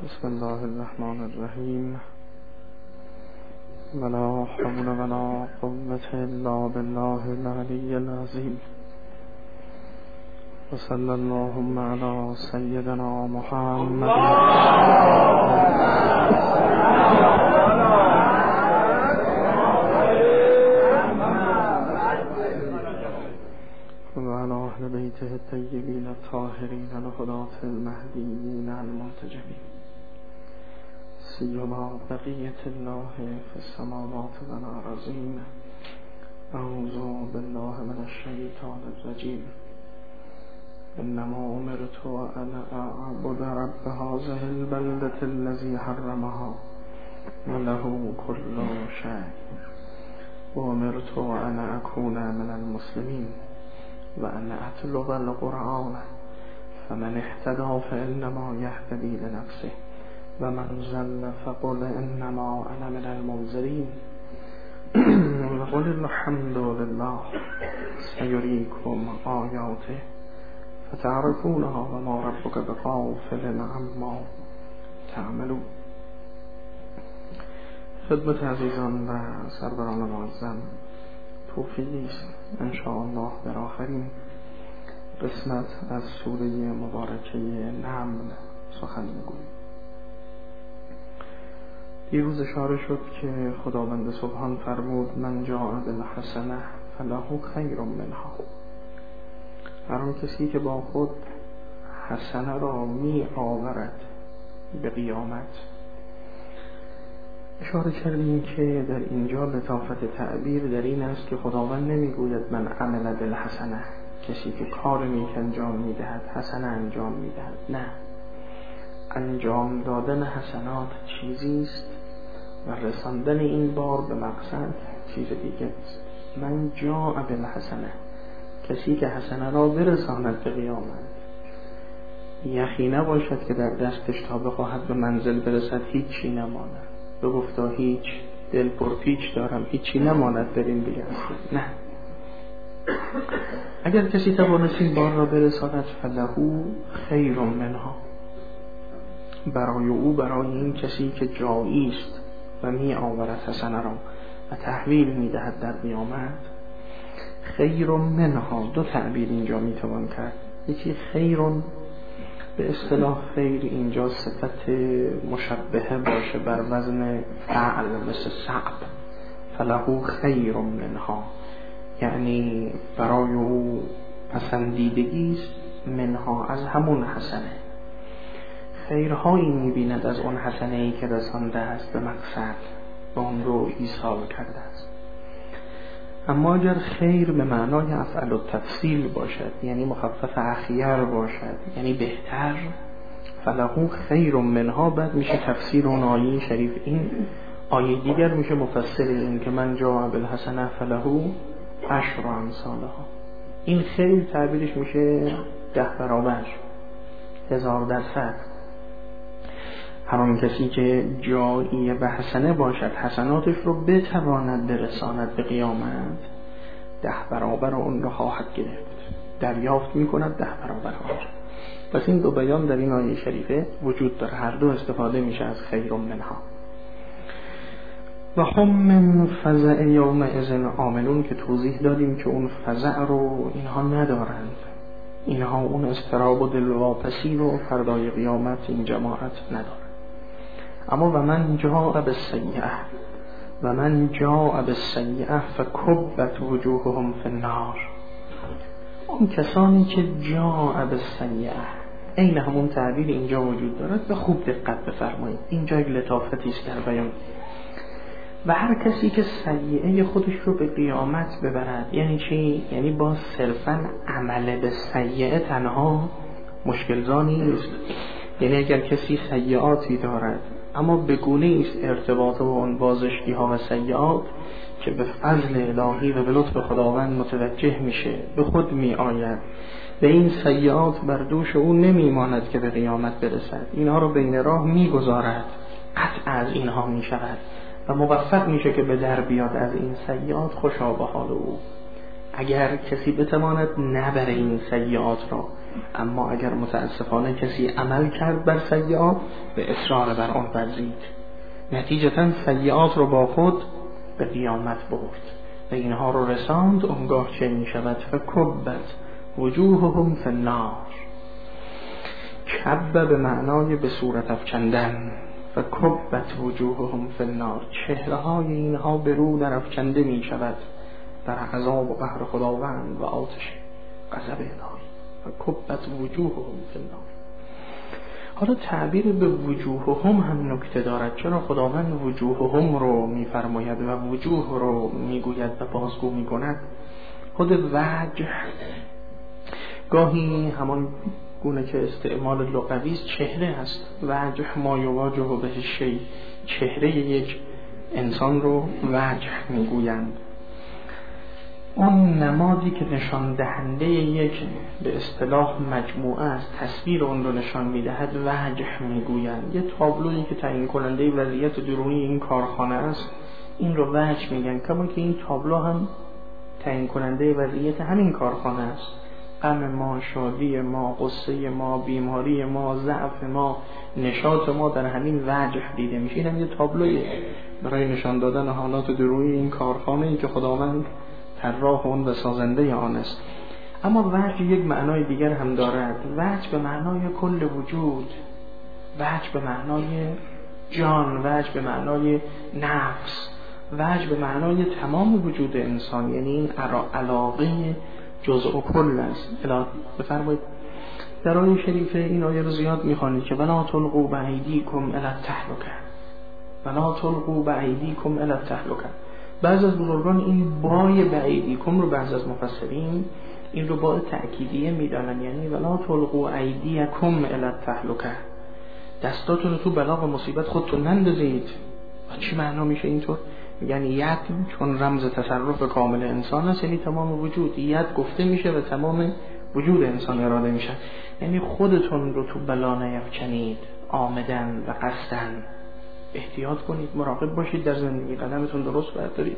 بسم الله الرحمن الرحیم ولا حول ولا قوة الا بالله العلی العظیم و صلی اللهم علی سیدنا محمد و علی اهل بیته الطیبین الطاهرین الهداة المهدیین المنتجبین سیما بقیة الله فی السماوات والارضین. اعوذ بالله من الشیطان الرجیم. انما امرت ان اعبد رب هذه البلدة الذی حرمها وله كل شیء و امرت ان اکون من المسلمین و ان اتلو القرآن فمن اهتدى فانما یهتدی لنفسه و من ضل فقل انما انا من المنذرین و قل الحمد لله سیریکم آیاته فتعرفونها و ما ربک بغافل عما تعملون. خدمت عزیزان و سروران معظم، توفیقی است انشاءالله در آخرین قسمت از سوره مبارکه نمل سخن میگوییم. دیروز اشاره شد که خداوند سبحان فرمود من جاء بالحسنه فله خیر منها. هر آن کسی که با خود حسنه را می آورد به قیامت. اشاره کردیم که در اینجا لطافت تعبیر در این است که خداوند نمیگوید من عمل بالحسنه، کسی که کار نیک انجام میدهد حسنه انجام میدهد. نه، انجام دادن حسنات چیزی است و رساندن این بار به مقصد چیز دیگه است. من جاء بالحسنه، کسی که حسنه را برساند به قیامت. یخی نباشد که در دستش تا بخواهد به منزل برسد هیچی نماند، بگفتا هیچ دل پرپیچ دارم هیچی نماند در این دیگه. نه، اگر کسی توانست این بار را برساند فلهو خیر منها، برای او، برای این کسی که جایی است و می آورد حسنه را و تحویل می دهد در قیامت، خیر منها. دو تعبیر اینجا می توان کرد. یکی خیرون به اصطلاح خیر اینجا صفت مشبهه باشه بر وزن فعل مثل صعب، فلهو خیر منها، یعنی برای او پسندیدگی است منها از همون حسنه، خیرهایی می‌بیند از اون حسنه‌ای که رسانده است به مقصد و اون رو ایصال کرده است. اما اگر خیر به معنای افعل التفصیل باشد، یعنی مخفف اخیر باشد، یعنی بهتر، فلهو خیر منها، بعد میشه تفسیر اون آیه شریف. این آیه دیگر میشه مفسر این که من جاء بالحسنه فلهو عشر امثالها. این خیر تعبیرش میشه 10 برابر، 1000%. هر آن کسی که جایی به حسنه باشد، حسناتش رو بتواند برساند به قیامت، 10 برابر اون رو خواهد گرفت، دریافت میکند 10 برابر آن. پس این دو بیان در این آیه شریفه وجود داره، هر دو استفاده میشه از خیر منها. و هم من فزع یومئذ آمنون، که توضیح دادیم که اون فزع رو اینها ندارند، اینها اون اضطراب و دلواپسی رو فردای قیامت این جماعت ندارند. اما و من جاء بالسیئه و من جاء بالسیئه فکبت وجوههم فی النار. اون کسانی که جاء بالسیئه، این همون تعبیر اینجا وجود دارد و خوب دقت بفرمایید، اینجا یک لطافتی است در بیان. و هر کسی که سیئه خودش رو به قیامت ببرد، یعنی چی؟ یعنی با صرفا عمل به سیئه تنها مشکلزا نیست. یعنی اگر کسی سیئاتی دارد اما به گونه است ارتباط و اون بازشگی ها و سیئات که به فضل الهی و به لطف خداوند متوجه میشه، به خود می آید و این سیئات بر دوش او نمی ماند که به قیامت برسد، اینها رو بین راه می گذارد، قطع از اینها می شود و موفق میشه که به در بیاد از این سیئات، خوشا به حال او. اگر کسی بتواند نبره این سیئات را، اما اگر متاسفانه کسی عمل کرد بر سیئات به اصرار بر آن ورزید، نتیجتا سیئات رو با خود به قیامت برد و اینها رو رساند. اونگاه چه می شود؟ فکبت وجوههم فی النار. کب به معنای به صورت افکندن، فکبت وجوههم فی النار، چهره های اینها به رو در افکنده می شود در عذاب و قهر خداوند و آتش غضب الهی. فکبت وجوههم فی النار. حالا تعبیر به وجوههم هم نکته دارد. چرا خداوند وجوههم رو میفرماید و وجوه رو میگوید و بازگو میکند؟ خود وجه گاهی همان گونه که استعمال لغوی است چهره است. وجه ما یواجه به شیء، چهره یک انسان رو وجه میگویند. اون نمادی که نشان دهنده یک به اصطلاح مجموعه است، تصویر اون رو نشان میدهد، وجه میگویند. یه تابلویی که تعیین کننده وضعیت درونی این کارخانه است، این رو وجه میگن. کما که این تابلو هم تعیین کننده وضعیت همین کارخانه است. غم ما، شادی ما، غصه ما، بیماری ما، ضعف ما، نشاط ما در همین وجه دیده میشه. این هم یه تابلویه برای نشان دادن حالات درونی این کارخانه‌ای که خداوند طراح اون و سازنده آن است. اما وجه یک معنای دیگر هم دارد. وجه به معنای کل وجود، وجه به معنای جان، وجه به معنای نفس، وجه به معنای تمام وجود انسان، یعنی این علاقه جزء و کل است. بفرمایید در آیه شریفه این آیه رو زیاد میخوانید که ولا تلقوا بایدیکم الی التهلکه، ولا تلقوا بایدیکم الی التهلکه. بعض از بزرگان این بای بایدیکم رو، بعض از مفسرین این رو با تأکیدیه میدانن، یعنی ولا تلقوا ایدیکم الی التهلکه، دستاتون رو تو بلا و مصیبت خودتون نندازید. چی معنا میشه اینطور؟ یعنی ید چون رمز تصرف کامل انسان است، یعنی تمام وجود. ید گفته میشه و تمام وجود انسان اراده میشه، یعنی خودتون رو تو بلا نیفکنید عامدن و قصدن. احتیاط کنید، مراقب باشید در زندگی، قدمتون درست بردارید.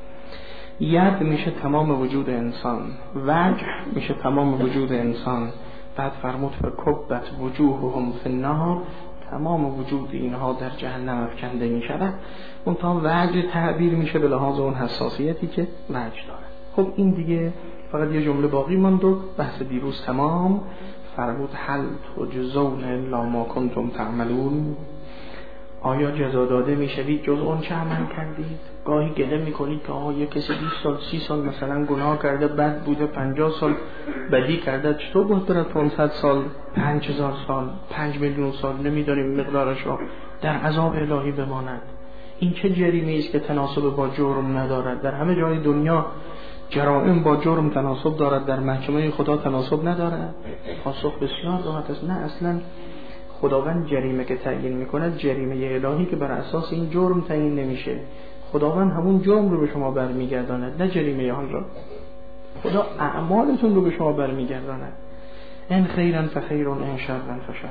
ید میشه تمام وجود انسان، وجه میشه تمام وجود انسان. بعد فرمود فکبت وجوههم فی النار، تمام وجود اینها در جهنم افکنده می شود. اون تا وجه تعبیر میشه به لحاظ اون حساسیتی که وجه داره. خب این دیگه فقط یه جمله باقی ماند و بحث دیروز تمام. فرمود هل تجزون الا ما کنتم تعملون، آیا جزا داده میشوید جز اون چه عمل کردید؟ گاهی گله میکنید که آقا یک کسی 20 سال 30 سال مثلا گناه کرده، بد بوده، 50 سال بدی کرده، چطور باید برد 500 سال 5000 سال 5 میلیون سال نمیدانیم مقدارش را در عذاب الهی بماند؟ این چه جریمه است که تناسب با جرم ندارد؟ در همه جای دنیا جرائم با جرم تناسب دارد، در محکمه خدا تناسب ندارد. پاسخ بسیار راحت است، نه اصلا. خداوند جریمه که تعیین میکند جریمه الهی که بر اساس این جرم تعیین نمیشه. خداوند همون جرم رو به شما برمیگرداند، نه جریمه آن را. خدا اعمالتون رو به شما برمیگرداند. ان خیرا فخیر، ان شرا فشر.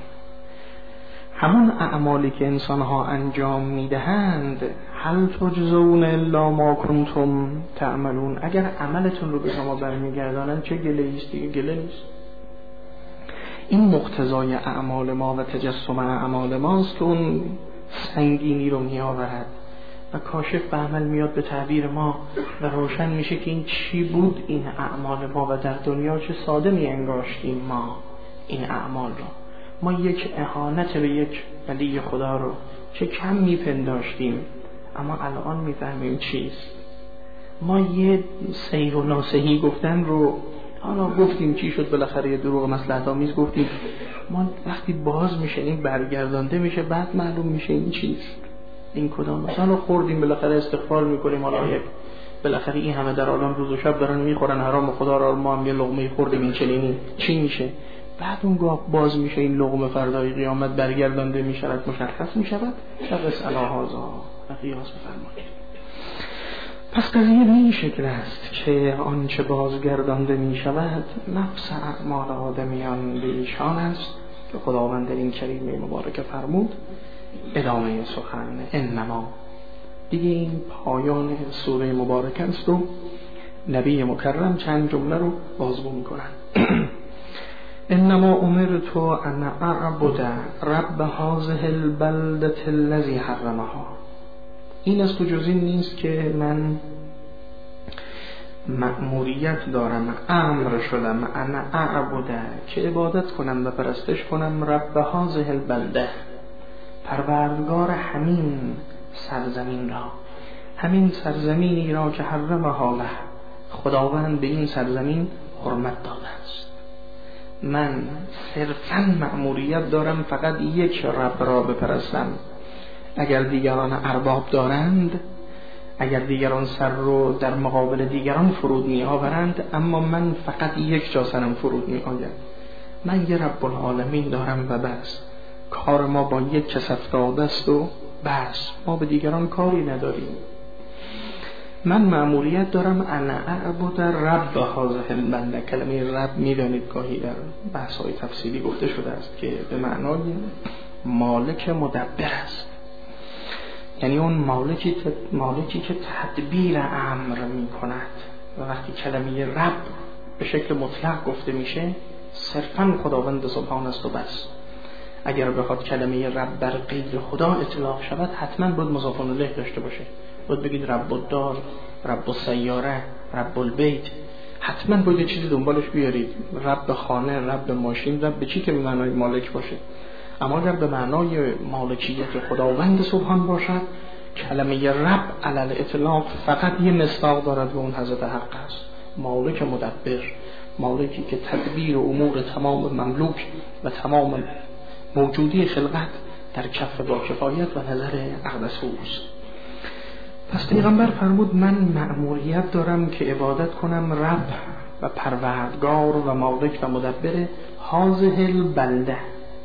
همون اعمالی که انسانها انجام میدهند، هل تجزون الا ما کنتم تعملون، اگر عملتون رو به شما برمیگردانند چه گله است؟ دیگه گله نیست. این مقتضای اعمال ما و تجسم اعمال ماست که اون سنگینی رو می آورد و کاشف به عمل میاد به تعبیر ما و روشن میشه که این چی بود این اعمال ما و در دنیا چه ساده می انگاشتیم ما این اعمال رو. ما یک اهانت به یک ولی خدا رو چه کم می پنداشتیم، اما الان می فهمیم چیست. ما یه سیر و ناسهی گفتن رو حالا گفتیم چی شد، بالاخره یه دروغ مصلحت آمیز گفتیم، ما وقتی باز میشه این برگردانده میشه، بعد معلوم میشه این چیست، این کدام. مثلا خوردیم بالاخره استغفار میکنیم، حالا یک بالاخره این همه در عالم روز و شب دارن میخورن حرام خدا را، ما هم یه لقمه خوردیم این چنینی چی میشه؟ بعد اونگاه باز میشه این لقمه فردای قیامت برگردانده میشود، مشخص میشود. شخص الهازا و قیاس بفرمایید. پس قضیه به این شکل است که آنچه بازگردانده می شود نفس اعمال آدمیان به ایشان است که خداوند در این کلمه مبارکه فرمود. ادامه سخن انما دیگه این پایان سوره مبارکه است و نبی مکرم چند جمله رو بازگو میکنن. انما امرت ان اعبد رب هذه البلدة الذي حرمها. این از تو جز این نیست که من مأموریت دارم، امر شدم ان اعبد، که عبادت کنم و پرستش کنم، رب هذه البلده، پروردگار همین سرزمین را، همین سرزمینی را که حرمها له، خداوند به این سرزمین حرمت داده است. من صرفاً مأموریت دارم فقط یک رب را بپرستم. اگر دیگران ارباب دارند، اگر دیگران سر رو در مقابل دیگران فرود می آورند، اما من فقط یک جا سرم فرود می آید. من یه رب العالمین دارم و بس. کار ما با یک کس افتاده است و بس، ما به دیگران کاری نداریم. من مأموریت دارم ان اعبد رب هذه البلده. کلمه رب میدانید گاهی در بحث‌های تفصیلی گفته شده است که به معنای مالک مدبر است، یعنی اون مالکی که تدبیر امر می کند. و وقتی کلمه رب به شکل مطلق گفته میشه، صرفاً خداوند سبحان است و بس. اگر بخواد کلمه رب بر غیر خدا اطلاق شود، حتما باید مضاف الیه داشته باشه. باید بگید رب الدار، رب السیاره، رب البیت، حتما باید یه چیزی دنبالش بیارید. رب خانه، رب ماشین، رب چی که به معنای مالک باشه. اما اگر به معنای مالکیت خداوند سبحان باشد، کلمه رب علل اطلاق فقط یه مصداق دارد و اون حضرت حق است. مالک مدبر، مالکی که تدبیر امور تمام مملوک و تمام موجودی خلقت در کف با کفایت و نظر اقدس اوست. پس پیغمبر فرمود من مأموریت دارم که عبادت کنم رب و پروردگار و مالک و مدبر هذه البلده،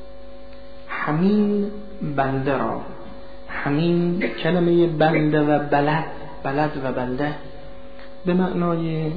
همین بلده را. همین کلمه بلده و بلد و بلده به معنای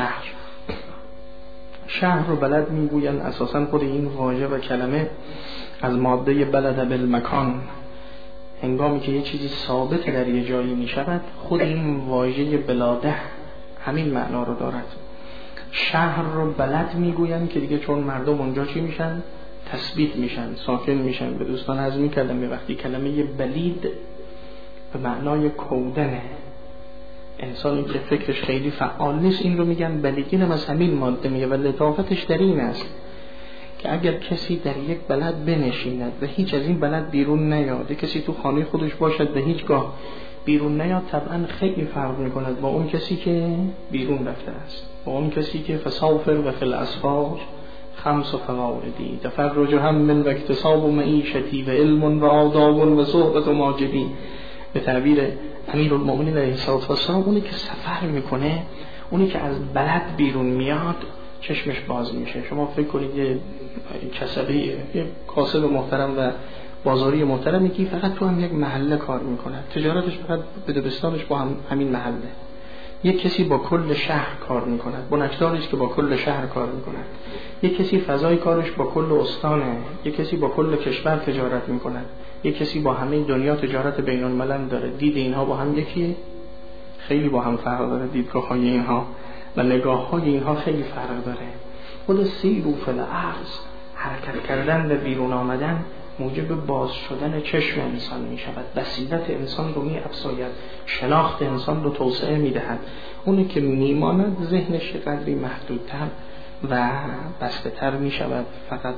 شهر و بلد میگوین. اساساً خود این واژه و کلمه از ماده بلد بالمکان، هنگامی که یه چیزی ثابت در یه جایی می شود، خود این واژه بلاده همین معنا رو دارد. شهر رو بلد میگوین که دیگه چون مردم اونجا چی میشن؟ تثبیت میشن، ساکن میشن. به دوستان از این کلمه، وقتی کلمه بلید به معنای کودنه، انسانی که فکرش خیلی فعال نیست، این رو میگن بلیدین. هم از همین ماده میگه و لطافتش در این است که اگر کسی در یک بلد بنشیند و هیچ از این بلد بیرون نیاد، کسی تو خانه خودش باشد و هیچگاه بیرون نیاد، طبعا خیلی فرق میکند با اون کسی که بیرون رفته است، با اون کسی که فسافر و فی الاسفار خمس و فواردی تفرج هم من و اکتساب و معیشتی و علم و آداب و صحبت و ماجدی. به تعبیر امیرالمؤمنین علیه السلام، اونی که سفر میکنه، اونی که از بلد بیرون میاد، چشمش باز میشه. شما فکر کنید یه کسبه، یه کاسب محترم و بازاری محترمی که فقط تو هم یک محله کار میکنه، تجارتش فقط به دبستانش با همین محله. یک کسی با کل شهر کار میکند، بنکدارش که با کل شهر کار میکند. یک کسی فضای کارش با کل استانه، یک کسی با کل کشور تجارت میکند، یک کسی با همه دنیا تجارت بین الملل داره. دید اینها با هم یکی؟ خیلی با هم فرق داره. دیدگاه‌های اینها و نگاه‌های اینها خیلی فرق داره. خود سیر و فلعرض، حرکت کردن و بیرون آمدن، موجب باز شدن چشم انسان می شود، بصیرت انسان رو می افزاید، شناخت انسان رو توسعه می دهد. اونی که می ماند ذهنش قدری محدودتر و بسته تر می شود، فقط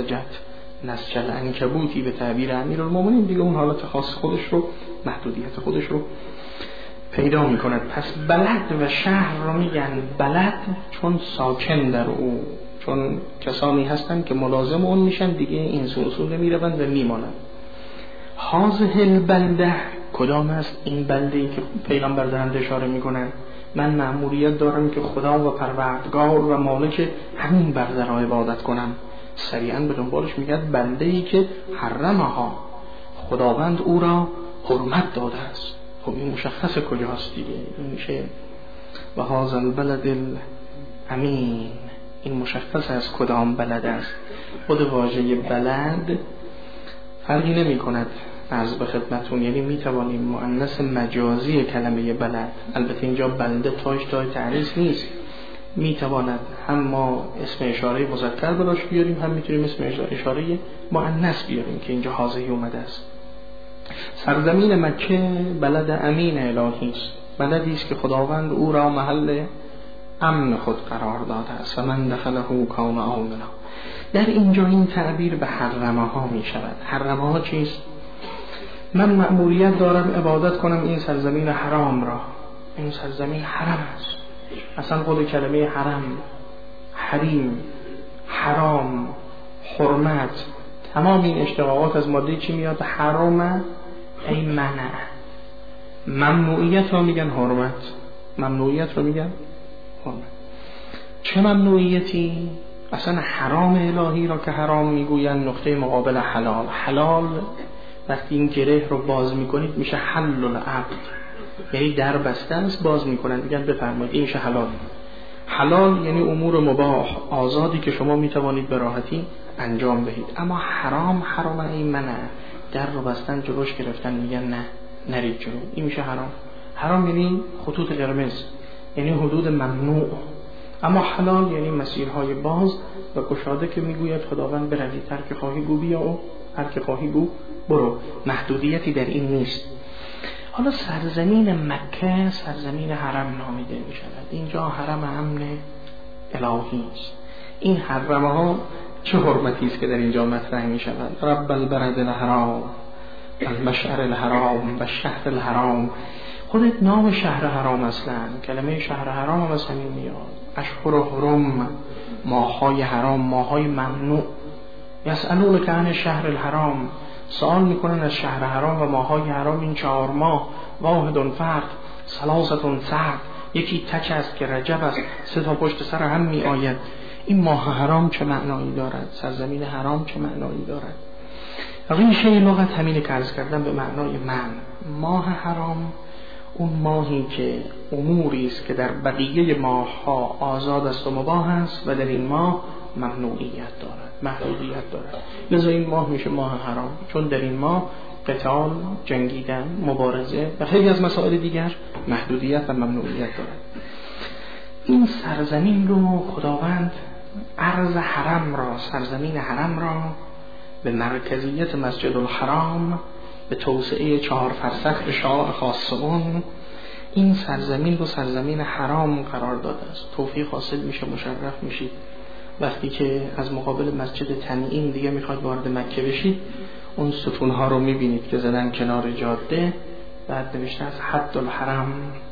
نسج العنکبوتی به تعبیر امیرالمومنین، دیگه اون حالت خاص خودش رو، محدودیت خودش رو پیدا می کند. پس بلد و شهر رو میگن بلد چون ساکن در او، چون کسانی هستن که ملازم اون میشن، دیگه این اصول نمیروند و میمانند. هذه البلده، کدام است این بلده ای که پیغمبر دارند اشاره میکنن؟ من مأموریت دارم که خدا و پروردگار و مالک همین بلده را عبادت کنم. سریعا به دنبالش میگن بلده ای که حرمها، خداوند او را حرمت داده است. خب این مشخص کجاست دیگه؟ این میشه و هذا البلد الامین. این مشخص از کدام بلد است. خود واژه بلد فرقی نمی کند عرض به خدمتون، یعنی میتوانیم مؤنث مجازی کلمه بلد، البته اینجا بلده تاش تای تعریض نیست، میتواند هم ما اسم اشاره مذکر براش بیاریم، هم میتونیم اسم اشاره مؤنث بیاریم که اینجا حاضری اومده است. سرزمین مکه بلد امین الهی است، بلدی است که خداوند او را محل امن خود قرار داده است و من دخله کان آمنا. در اینجا این تعبیر به حرمه ها می شود. حرمه ها چیست؟ من مأموریت دارم عبادت کنم این سرزمین حرام را. این سرزمین حرم است. اصلا خود کلمه حرم، حریم، حرام، حرمت، تمام این اشتقاقات از ماده چی میاد؟ حرام ای منع. ممنوعیت رو میگن حرمت، ممنوعیت رو میگن حرمت. چه ممنوعیتی؟ اصلا حرام الهی را که حرام میگوین نقطه مقابل حلال. حلال وقتی این گره رو باز میکنید میشه حل العقد، یعنی در بسته است، باز میکنن میگن بفرمایید این میشه حلال. حلال یعنی امور مباح، آزادی که شما میتوانید به راحتی انجام بدید. اما حرام، حرام این منع، در رو بستن، جلوش گرفتن، میگن نه نرید جلو، این میشه حرام. حرام یعنی خطوط قرمز، یعنی حدود ممنوع. اما حلال یعنی مسیرهای باز و گشاده که میگوید خداوند بروید، هر که خواهی گو بیا و هر که خواهی گو برو، محدودیتی در این نیست. حالا سرزمین مکه سرزمین حرم نامیده می شود. اینجا حرم امن الهی است. این حرمه ها چه حرمتی است که در اینجا مطرح می شود؟ رب البلد الحرام، المشعر الحرام و شهر الحرام. خودت نام شهر حرام اصلا، کلمه شهر حرام هم از همین میاد. اشهر حرم، ماهای حرام، ماهای ممنوع. یسألونک عن شهر الحرام، سوال میکنن از شهر حرام و ماهای حرام. این 4 ماه، واحد فرد، ثلاثه سعد، یکی تک است که رجب است، 3 تا پشت سر هم می آید. این ماه حرام چه معنایی دارد؟ سرزمین حرام چه معنایی دارد؟ ریشه لغت همینه که عرض کردم به معنای من. ماه حرام اون ماهی که اموری است که در بقیه ماه‌ها آزاد است و مباح است و در این ماه ممنوعیت دارد، محدودیت دارد. لذا این ماه میشه ماه حرام، چون در این ماه قتال، جنگیدن، مبارزه و خیلی از مسائل دیگر محدودیت و ممنوعیت دارد. این سرزمین رو خداوند عرض حرم را، سرزمین حرم را به مرکزیت مسجد الحرام، به توسعه 4 فرسخ اشاع خاص اون، این سرزمین رو سرزمین حرام قرار داده است. توفیق حاصل میشه، مشرف میشید وقتی که از مقابل مسجد تنعیم دیگه میخواید وارد مکه بشید، اون ستونها رو میبینید که زدن کنار جاده، بعد نوشته از حد الحرم.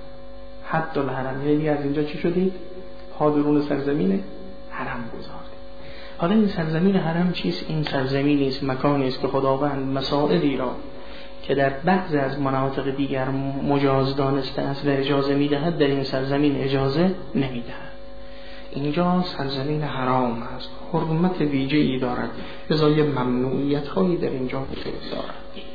حد الحرم یعنی از اینجا چی شدید؟ حاضرون سرزمین حرم گذاردید. حالا این سرزمین حرم چیست؟ این سرزمینی است، مکانی است که خداوند مسائلی را که در بعض از مناطق دیگر مجاز دانسته است و اجازه میدهد، در این سرزمین اجازه نمیدهد. اینجا سرزمین حرام است، حرمت ویژه‌ای دارد، لذا ممنوعیت هایی در اینجا وجود دارد.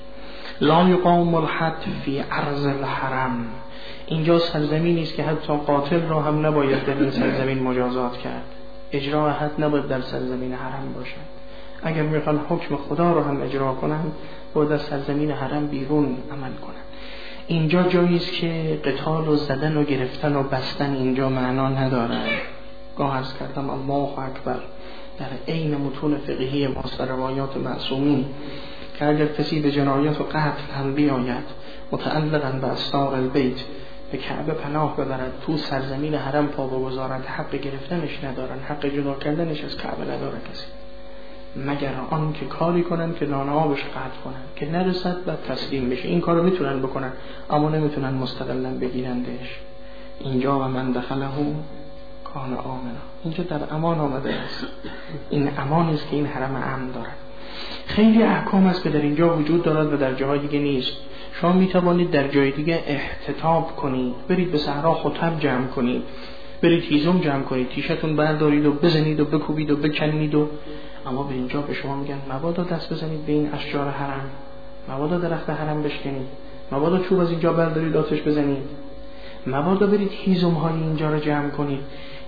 لا یقام الحد فی ارض الحرم، اینجا سرزمینی است که حتی قاتل را هم نباید در این سرزمین مجازات کرد. اجرا حد نباید در سرزمین حرم باشد. اگر میخوان حکم خدا رو هم اجرا کنند، باید از سرزمین حرم بیرون عمل کنند. اینجا جایی است که قتال و زدن و گرفتن و بستن اینجا معنا ندارد. گاه عرض کردم الله اکبر، در عین متون فقهی ما در روایات معصومین که اگر کسی به جنایت و قتل هم بیاید متعلقاً به اسرار البیت به کعبه پناه ببرد، تو سرزمین حرم پا بگذارند، حق گرفتنش ندارن، حق جدا کردنش از کعبه نداره کسی، مگر آن که کاری کنن که نانه‌ها بهش قطع کنن که نرسد بعد تسلیم بشه. این کارو میتونن بکنن اما نمیتونن مستقلاً بگیرندش. اینجا و من دخله کان آمنا، اینجا در امان آمده است. این امان است که این حرم امن دارد. خیلی احکام است که در اینجا وجود دارد و در جاهای دیگه نیست. شما میتوانید در جای دیگه احتطاب کنید، برید به صحرا خطب جمع کنید، برید هیزم جمع کنید، تیشتون بردارید و بزنید و بکوبید و بکنید اما به اینجا به شما میگن مبادا دست بزنید به این اشجار حرم، مبادا درخت حرم بشکنید، مبادا چوب از اینجا بردارید آتش بزنید، مبادا برید هیزم های اینجا رو جمع کنید.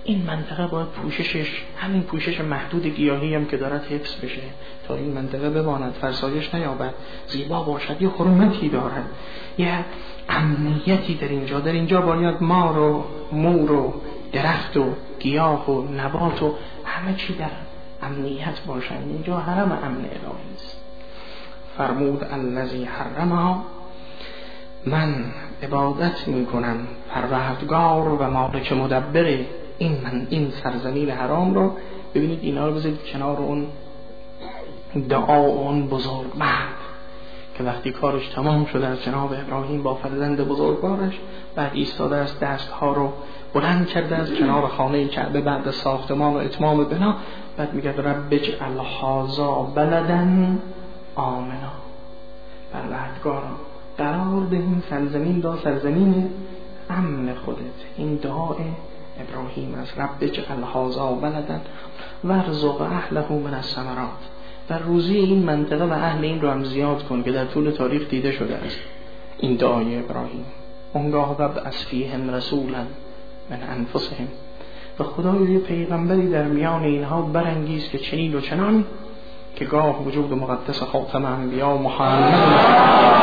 این منطقه باید پوششش، همین پوشش محدود گیاهی هم که دارد حفظ بشه تا این منطقه بماند، فرسایش نیابد، زیبا باشد، یه حرمتی دارد، یه امنیتی در اینجا باید مار و مور و درخت و گیاه و نبات و همه چی در امنیت باشند. اینجا حرم امن الهی است. فرمود الذی حرمها، من عبادت میکنم پروردگار و مالک مدبر این سرزمین حرام رو. ببینید اینا رو بذارید کنار اون دعا و اون بزرگ مرد که وقتی کارش تمام شده از جناب ابراهیم با فرزند بزرگوارش، بعد ایستاده است، دستها رو بلند کرده از کنار خانه کعبه بعد ساختمان و اتمام بنا، بعد میگه رب اجعل هذا بلدا آمنا، پروردگارا قرار ده این سرزمین دا سرزمین امن خودت. این دعای ابراهیم است. رب اجعل هذا بلدا وارزق اهله من الثمرات، و روزی این منطقه و اهل این رو هم زیاد کن که در طول تاریخ دیده شده است این دعای ابراهیم. اونگاه وابعث فیهم رسولا من انفسهم، و خدای یه پیغمبری در میان اینها برانگیز که چنین و چنان، که گاه وجود مقدس خاتم انبیا محمد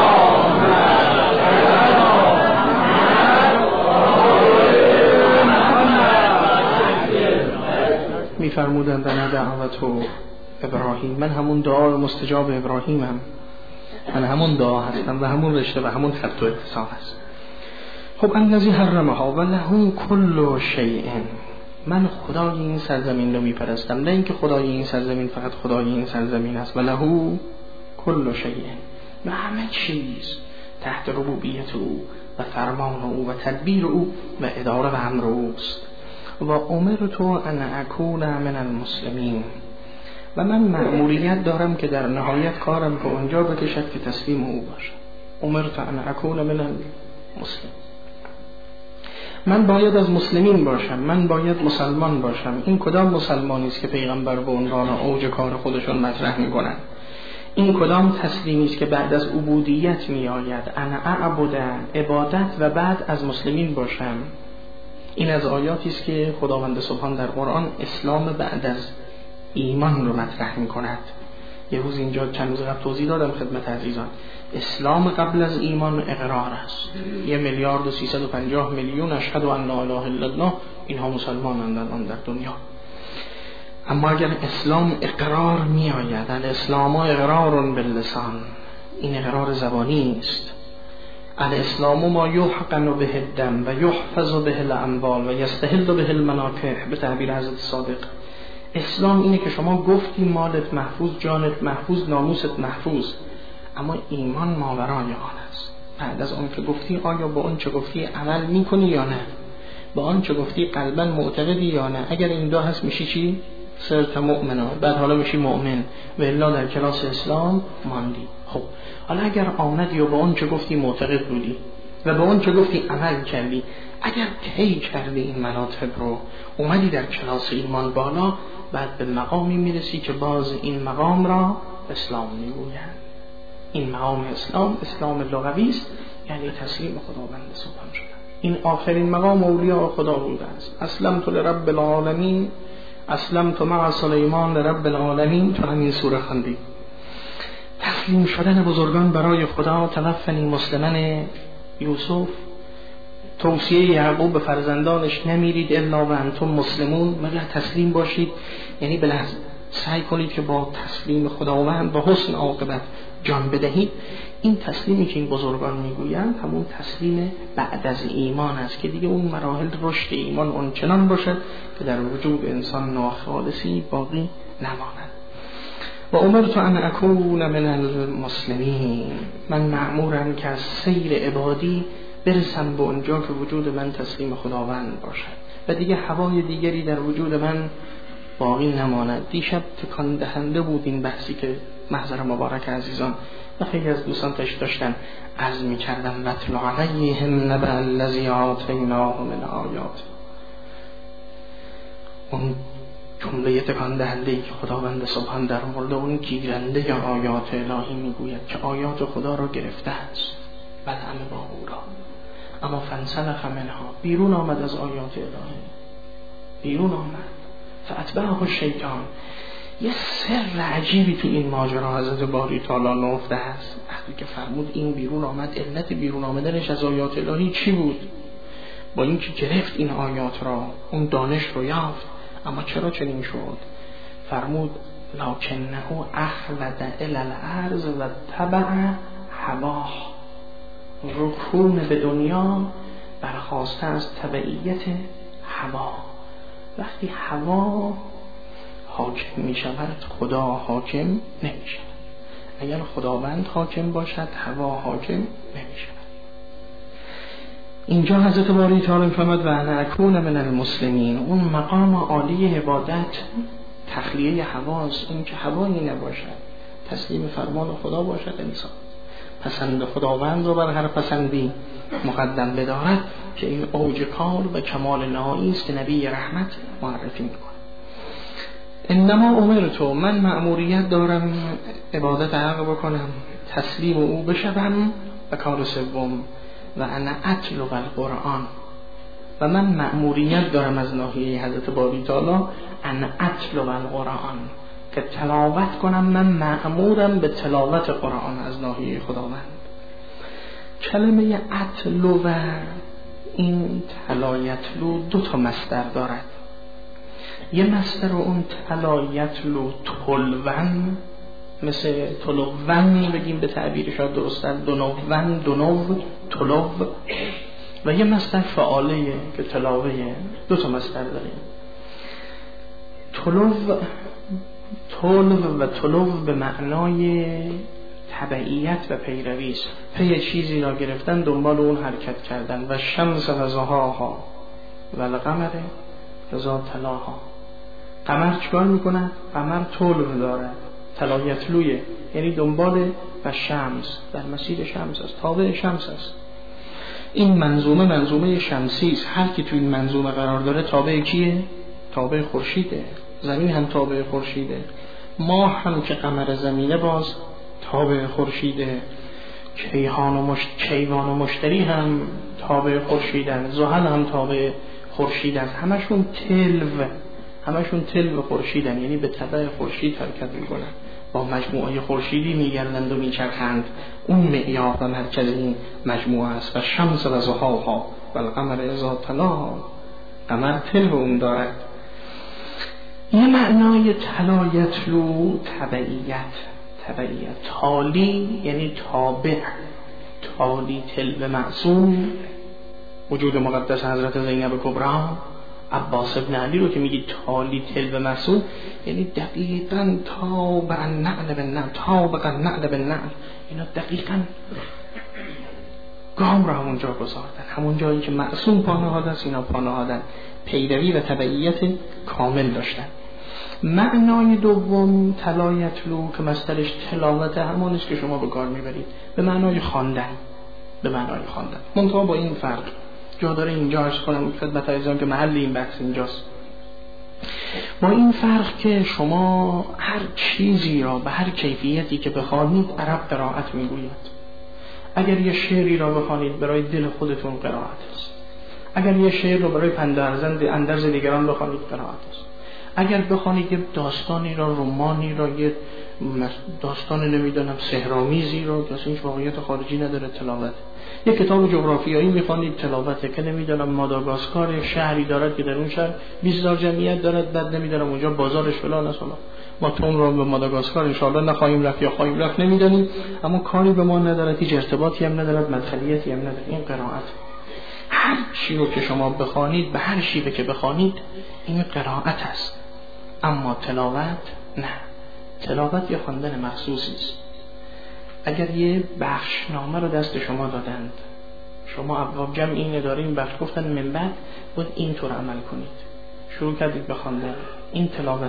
میفرمودند انا دعوت ابراهیم، من همون دعا مستجاب ابراهیمم، من همون دعا هستم و همون رشته و همون خط و اتصال هست. خب الذی حرمها و له کل شیء، من خدای این سرزمین رو میپرستم، نه اینکه خدای این سرزمین فقط خدای این سرزمین است، و له کل شیء، و همه چیز تحت ربوبیت او و فرمان او و تدبیر او و اداره و امر اوست. و امرت ان اکون من المسلمین، و من مأموریت دارم که در نهایت کارم به اونجا بکشد که تسلیم او باشم. امرت ان اکون من المسلمین، من باید از مسلمین باشم، من باید مسلمان باشم. این کدام مسلمانی است که پیغمبر به عنوان اوج کار خودشون مطرح میکنن؟ این کدام تسلیمی است که بعد از عبودیت میآید؟ انا اعبد، عبادت و بعد از مسلمین باشم. این از آیاتی است که خداوند سبحان در قرآن اسلام بعد از ایمان رو مطرح میکند. یه روز اینجا چند روز قبل توضیح دادم خدمت عزیزان، اسلام قبل از ایمان اقرار است. 1,350,000,000 اشهد ان لا اله الا الله، اینها مسلمانند الان در دنیا. اما اگر اسلام اقرار می آید، الاسلام اقرار باللسان، این اقرار زبانی است. الاسلام ما یحقن به الدم و یحفظ به الاموال و یستحل به المناکح، به تعبیر حضرت صادق. اسلام اینه که شما گفتی مالت محفوظ، جانت محفوظ، ناموست محفوظ، اما ایمان ماورای آن است. بعد از اون که گفتی آیا با اون چه گفتی عمل میکنی یا نه؟ با آن چه گفتی قلبا معتقدی یا نه؟ اگر این دو هست میشی چی؟ صرت مؤمنا، بعد حالا میشی مؤمن، و الا در کلاس اسلام ماندی. خب حالا اگر آمدی و با اون چه گفتی معتقد بودی و با اون چه گفتی عمل کردی، اگر طی کردی این مراتب رو، اومدی در کلاس ایمان بالا، بعد به مقامی میرسی که باز این مقام را اسلام میگویند. این مقام اسلام لغوی است، یعنی تسلیم خداوند سبحان شدن. این آخرین مقام اولیاء خدا بوده است. اسلمت لرب العالمین، اسلمت مع سلیمان لرب العالمین، تو همین سوره خواندی. تسلیم شدن بزرگان برای خدا. توفنی مسلمن یوسف، توصیه یعقوب به فرزندانش نمیرید الا و انتم مسلمون، مگر تسلیم باشید، یعنی به لحظه سعی کنید که با تسلیم خداوند با حسن عاقبت جان بدهید. این تسلیمی که این بزرگان میگویند همون تسلیم بعد از ایمان است که دیگه اون مراحل رشد ایمان اون چنان باشد که در وجود انسان ناخالصی باقی نماند. و امرت ان اکون من المسلمین، من مأمورم که از سیر عبادی برسم به اونجا که وجود من تسلیم خداوند باشد و دیگه هوای دیگری در وجود من باقی نماند. دیشب تکان دهنده بود این بحثی که محضر مبارک عزیزان و خیلی از دوستان داشتن عرض می کردم وَاتْلُ عَلَيْهِمْ نَبَأَ الَّذِی آتَیْنَاهُ مِنْ آیَاتِنَا. اون جمله تکان دهنده‌ای که خداوند سبحان در مورد اون گیرنده یا آیات الهی میگوید که آیات خدا را گرفته است بعد همه با او را، اما فانسلخ منها، بیرون آمد از آیات الهی. بیرون آمد. فاتبعه الشیطان. یه سر عجیبی تو این ماجرا حضرت باری تعالی نهفته است. وقتی که فرمود این بیرون آمد، علت بیرون آمدنش از آیات الهی چی بود؟ با اینکه گرفت این آیات را، اون دانش رو یافت، اما چرا چنین شد؟ فرمود لکنه اخلد الی الارض و تبع هواه. رکون به دنیا برخواسته از تبعیت هوا. وقتی هوا حاکم می شود، خدا حاکم نمی شود. اگر خداوند حاکم باشد، هوا حاکم نمی شود. اینجا حضرت باری تعالی فرمود و انا اکون من المسلمین. اون مقام عالی عبادت تخلیه حواست، این که هوایی نباشد، تسلیم فرمان خدا باشد انسان، پسند خداوند رو بر هر پسندی مقدم بدارد، که این اوج کار و کمال نهایی است که نبی رحمت معرفی میکنه. انما امرتو، من مأموریت دارم عبادت حق بکنم، تسلیم او بشم. و کار سوم و انا اتلو القرآن، و من مأموریت دارم از ناحیه حضرت باری تعالی انا اتلو القرآن، که تلاوت کنم. من مأمورم به تلاوت قرآن از ناحیه خداوند. کلمه اتلو و این تلایتلو دو تا مصدر دارد. یه مصدر اون تلایتلو تلون، مثل تلون بگیم به تعبیر شاید درست است، دنون دنو تلو. و یه مصدر فعاله که تلاوه. دو تا مصدر داریم. تلو و تلو به معنای تبعیت و پیروی است. پی چیزی را گرفتن، دنبال اون حرکت کردن. و شمس و ضحاها و القمر اذا تلاها. قمر چیکار میکنه؟ قمر تلو دارد، تلایتلویه، یعنی دنبال و شمس، در مسیر شمس است، تابع شمس است. این منظومه شمسی است. هر کی توی این منظومه قرار داره تابع کیه؟ تابع خورشیده. زمین هم تابع خورشیده. ماه هم که قمر زمینه باز تابع خورشیده. کیوان و مشتری هم تابع خورشیدن. زحل هم تابع خورشید است. همشون تلو خورشیدن، یعنی به تبع خورشید حرکت میکنن، با مجموعه خورشیدی میگردند و میچرخند. اون معیار و مرکز این مجموعه است. و شمس و ضحاها و القمر اذا تلاها. قمر تلو اون دارد. یه معنای تلایتلو تبعیت. تالی یعنی تابع. تالی تلو معصوم، وجود مقدس حضرت زینب کبری، عباس ابن علی رو که میگی تالی تلو معصوم، یعنی دقیقاً تابع النعل بالنعل. اینا دقیقاً گام رو همونجا گذاردن، همون جایی که معصوم پانهاده است اینا پانهادن، پیروی و تبعیت کامل داشتن. معنای دوم تلایتلو که مصدرش تلاوت، همون است که شما به کار میبرید، به معنای خواندن. منتها با این فرق جا داره اینجا عرض کنم خدمت عزیزان که محل این بحث اینجاست. با این فرق که شما هر چیزی را به هر کیفیتی که بخوانید عرب قرائت میگوید. اگر یه شعری را بخوانید برای دل خودتون قرائت است. اگر یه شعر را برای اندرز دیگران بخوانید قرائت است. اگر بخوانید یه داستانی را، رمانی را، یه داستان نمیدونم سحرآمیزی را که هیچ واقعیت خارجی نداره، تلاوت. یه کتاب جغرافیایی میخوانید، تلاوته. که نمیدونم ماداگاسکار شهری دارد که در اون شهر 20,000 جمعیت دارد، بعد نمیدونم اونجا بازارش فلان است، ما تون رو به ماداگاسکار ان شاء الله نخواهیم رفت یا خواهیم رفت نمیدونیم، اما کاری به ما ندارد، هیچ ارتباطی هم ندارد، مدخلیتی هم ندارد. این قرائت. هر چی رو که شما بخوانید به هر شیوه که بخوانید این قرائت است. اما تلاوت نه. تلاوت یه خواندن مخصوصی است. اگر یه بخشنامه رو دست شما دادند، شما ابواب جمع این داریم، بخش گفتن من بعد باید اینطور عمل کنید، شروع کردید بخواندن، این تلاوت.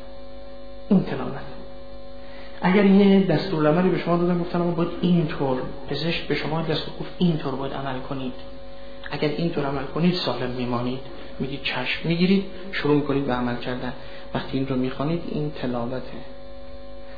اگر یه دستورالعملی به شما دادن گفتن باید اینطور، پزشک به شما دستور گفت اینطور باید عمل کنید، اگر اینطور عمل کنید سالم میمانید، میگید چشم، میگیرید شروع کنید به عمل کردن. وقتی این رو میخوانید این تلاوته.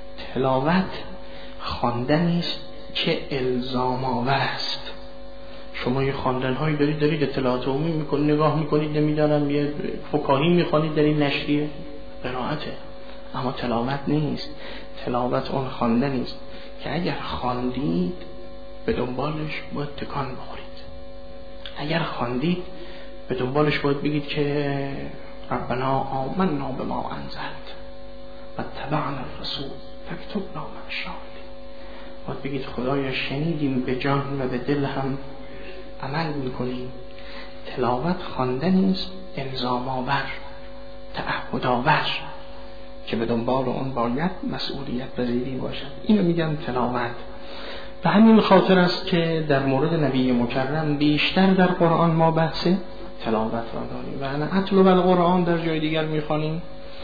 تلاوت خواندنی است که الزام آور است. شما یه خواندن‌هایی دارید اطلاعات عمومی میکنید، نگاه میکنید، نمیدونم یه فکاهی میخوانید در این نشریه، قرائته، اما تلاوت نیست. تلاوت اون خواندنی است که اگر خواندید به دنبالش باید تکان بخورید. اگر خواندید به دنبالش باید بگید که ربنا آمنا بما انزلت و اتبعنا الرسول فاکتبنا مع الشاهدین. باید بگید خدایا شنیدیم، به جان و به دل هم عمل میکنیم. تلاوت خواندنی است الزام آور، تعهد آور که به دنبال اون باید مسئولیت پذیری باشد. اینو میگن تلاوت. به همین خاطر است که در مورد نبی مکرم بیشتر در قرآن ما بحث تلاوت را داریم و انا اتلو القرآن در جای دیگر میخوانیم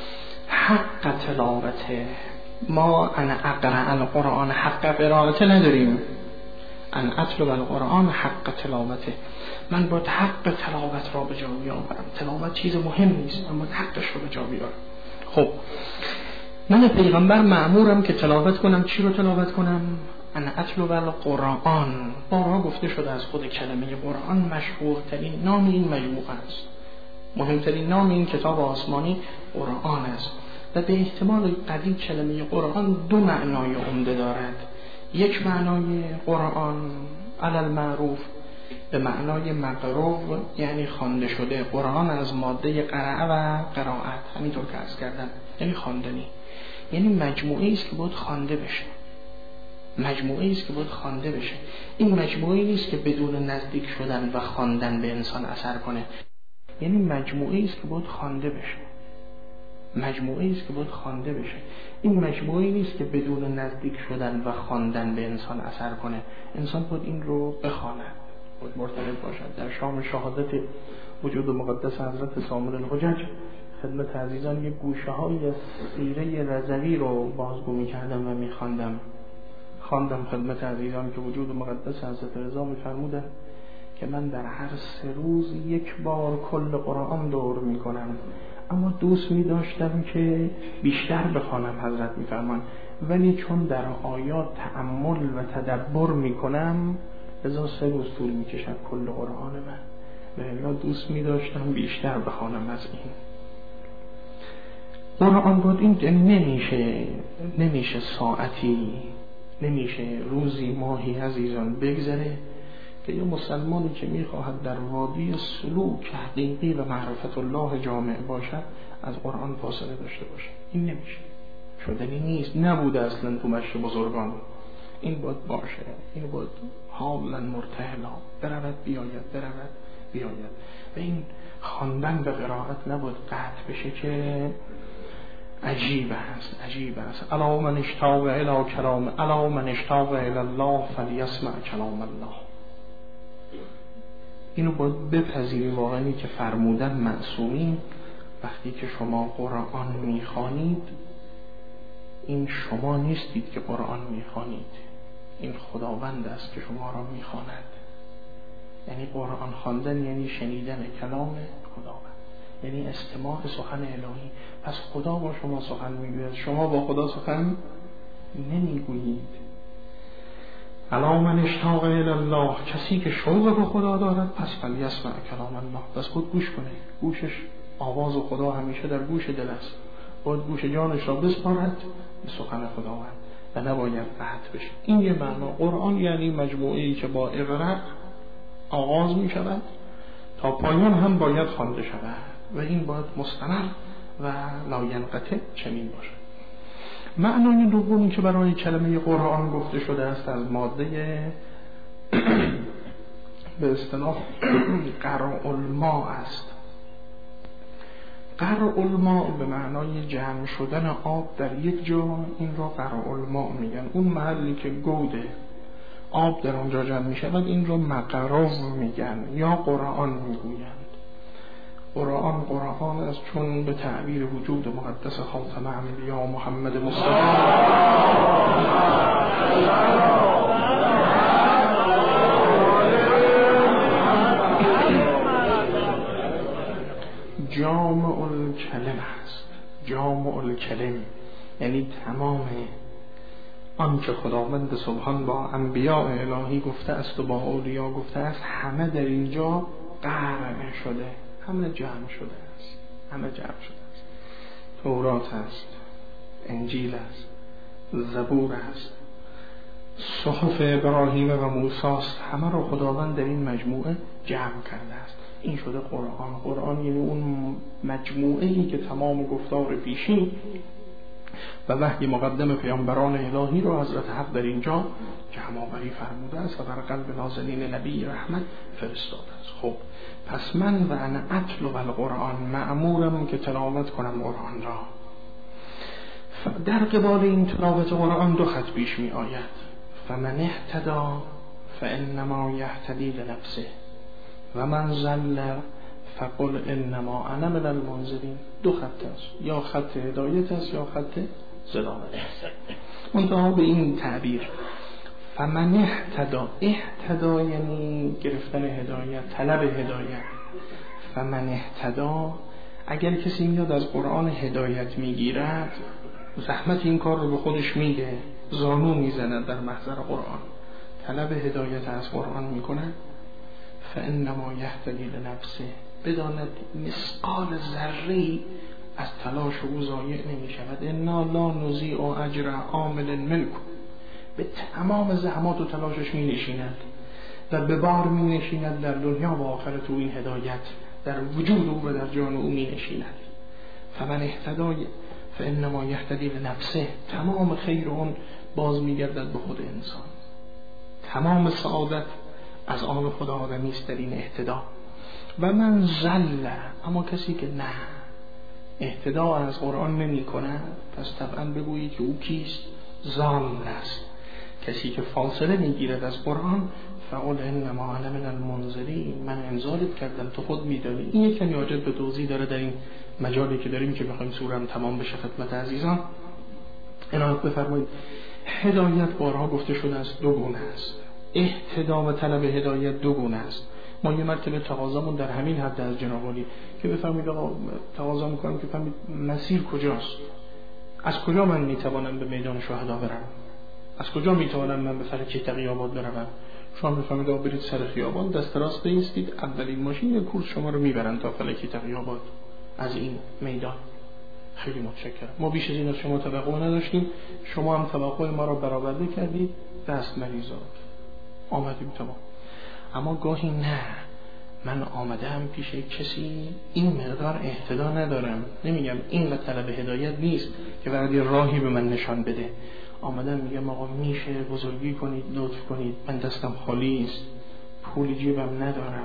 حق تلاوته. ما انا اقرأ القرآن حق قرائته نداریم، انا اتلو القرآن حق تلاوته. من باید حق تلاوت را به جا بیاورم. تلاوت چیز مهم نیست، من باید حقش رو به جا بیارم. خب من پیغمبر مأمورم که تلاوت کنم. چی رو تلاوت کنم؟ انا اتلو القرآن. بارها گفته شده از خود کلمه قرآن مشهورترین نام این مجموعه است، مهمترین نام این کتاب آسمانی قرآن است و به احتمال قوی کلمه قرآن دو معنای عمده دارد. یک معنای قرآن علی المعروف به معنای مقروء، یعنی خوانده شده. قرآن از ماده قرأ و قرائت، همینطور که عرض کردم، یعنی خواندنی، یعنی مجموعه است که باید خوانده بشه. مجموعه است که باید خوانده بشه. این مجموعه نیست که بدون نزدیک شدن و خواندن به انسان اثر کنه، یعنی مجموعه است که باید خوانده بشه. مجموعه است که باید خوانده بشه. این مجموعه نیست که بدون نزدیک شدن و خواندن به انسان اثر کنه. انسان باید این رو بخواند، باید مرتبط باشد. در شام شهادت وجود مقدس حضرت سامر الحجج خدمت عزیزان یک گوشه های از سیره رضوی رو بازگو می‌کردم و خواندم خدمت عزیزان که وجود مقدس حضرت رضا می‌فرمودند که من در هر 3 روز یک بار کل قرآن دور می‌کنم، اما دوست می‌داشتم که بیشتر بخوانم. حضرت می‌فرمایند ولی چون در آیات تأمل و تدبر می‌کنم لذا 3 روز طول می‌کشد کل قرآن من، و الا دوست می‌داشتم بیشتر بخوانم از این قرآن. بود این نمیشه ساعتی، نمیشه روزی، ماهی عزیزان بگذره که یه مسلمانی که میخواهد در وادی سلوک حقیقی و معرفت الله جامع باشد از قرآن فاصله داشته باشه. این نمیشه، شدنی نیست، نبوده اصلا تو مشت بزرگان. این باید باشه، این باید حالا مرتحلا برود بیاید و این خواندن به قرائت نباید قطع بشه که عجیب است. الا من اشتاق الی کلام، الا من اشتاق الی الله فلیسمع کلام الله. اینو باید بپذیریم واقعا که فرمودن معصومین. وقتی که شما قرآن میخوانید، این شما نیستید که قرآن میخوانید، این خداوند است که شما را میخواند. یعنی قرآن خواندن یعنی شنیدن کلام خداوند، یعنی استماع سخن الهی. پس خدا با شما سخن میگوید، شما با خدا سخن نمیگویید. الا من اشتاق الی الله، کسی که شوق به خدا دارد پس فلیسمع کلام الله، پس خود گوش کنه. گوشش آواز خدا همیشه در گوش دل است، باید گوش جانش را بسپارد به سخن خداوند و نباید قطع بشه. این یه معنا. قرآن یعنی مجموعه‌ای که با اقرا آغاز می شود تا پایان هم باید خوانده شود و این باید مستمر و لاینقطع چنین باشد. معنای دومی که برای کلمه قرآن گفته شده است از ماده به اصطلاح قرع الماء است. قرع الماء به معنای جمع شدن آب در یک جا، این را قرع الماء میگن. اون محلی که گوده آب در اونجا جمع می شود این رو مقرو میگن یا قرآن میگویند. قرآن است چون به تعبیر وجود مقدس خاتم انبیا محمد مصطفی جامع الکلم است. جامع الکلم یعنی تمام آنچه خداوند سبحان با انبیاء الهی گفته است و با اولیا گفته است همه در اینجا قرن شده، همه جمع شده است، همه جمع شده است. تورات است، انجیل است، زبور است، صحف ابراهیم و موسی است، همه رو خداوند در این مجموعه جمع کرده است. این شده قرآن. قرآن یعنی اون مجموعه‌ای که تمام گفتار پیشین و وحی مقدم پیامبران الهی رو حضرت حق در اینجا جمع آوری فرموده است و بر قلب نازنین نبی رحمت فرستاده است. خب پس من و انا اتلو القرآن، مأمورم که تلاوت کنم قرآن را. در قبال این تلاوت قرآن دو خط پیش می آید: فمن اهتدى فانما یهتدی لنفسه و من ضل فقل انما انا من المنذرین. دو خط است، یا خط هدایت است یا خط ضلالت است. منتها به این تعبیر فمن اهتدى، اهتدى یعنی گرفتن هدایت، طلب هدایت. فمن اهتدى، اگر کسی میاد از قرآن هدایت میگیرد، زحمت این کار رو به خودش میده، زانو میزند در محضر قرآن، طلب هدایت از قرآن میکنه، فانما یهتدی لنفسه، بداند مثقال ذره‌ای از تلاش او ضایع نمیشود. انا لا نضیع اجر عامل منکم، به تمام زحمات و تلاشش می نشیند و به بار می نشیند در دنیا و آخرت. او این هدایت در وجود او و در جان او می نشیند. فمن اهتدی فانما یهتدی لنفسه، تمام خیر اون باز می گردد به خود انسان. تمام سعادت از آن خدا آدمی است در این اهتدا. و من ضل، اما کسی که نه اهتدا از قرآن نمی کند، پس طبعا بگویی که او کیست؟ ضال است. کسی که فاصله میگیرد از قرآن، فقل انما انا من المنذرین، من انذارت کردم تو خود میدانی. این یک کمی حاجت به توضیح داره در این مجالی که داریم که بخوایم سورم تمام بشه. خدمت عزیزان عنایت بفرمایید. هدایت بارها گفته شده است دو گونه است. اهتدا و طلب هدایت دو گونه است. ما یه مرتبه تقاضامون در همین حد از جناب عالی که بفرمایید آقا تقاضا میکنم که بفرمایید مسیر کجاست، از کجا من میتوانم به میدان شهدا برم، از کجا میتوانم من به فلکه تقی‌آباد بروم. شما بفرمایید آقا برید سر خیابان، دست راست بایستید، اولین ماشین کورس شما رو میبرن تا فلکه تقی‌آباد از این میدان. خیلی متشکرم، ما بیش از این از شما توقع نداشتیم، شما هم توقع ما را برآورده کردید، دست مریضات آمدیم تمام. اما گاهی نه، من آمدم پیش کسی این مقدار اهتدا ندارم، نمیگم این به طلب هدایت نیست که وقتی راهی به من نشان بده، آمدم میگم آقا میشه بزرگی کنید، لطف کنید، من دستم خالی است، پول جیبم ندارم،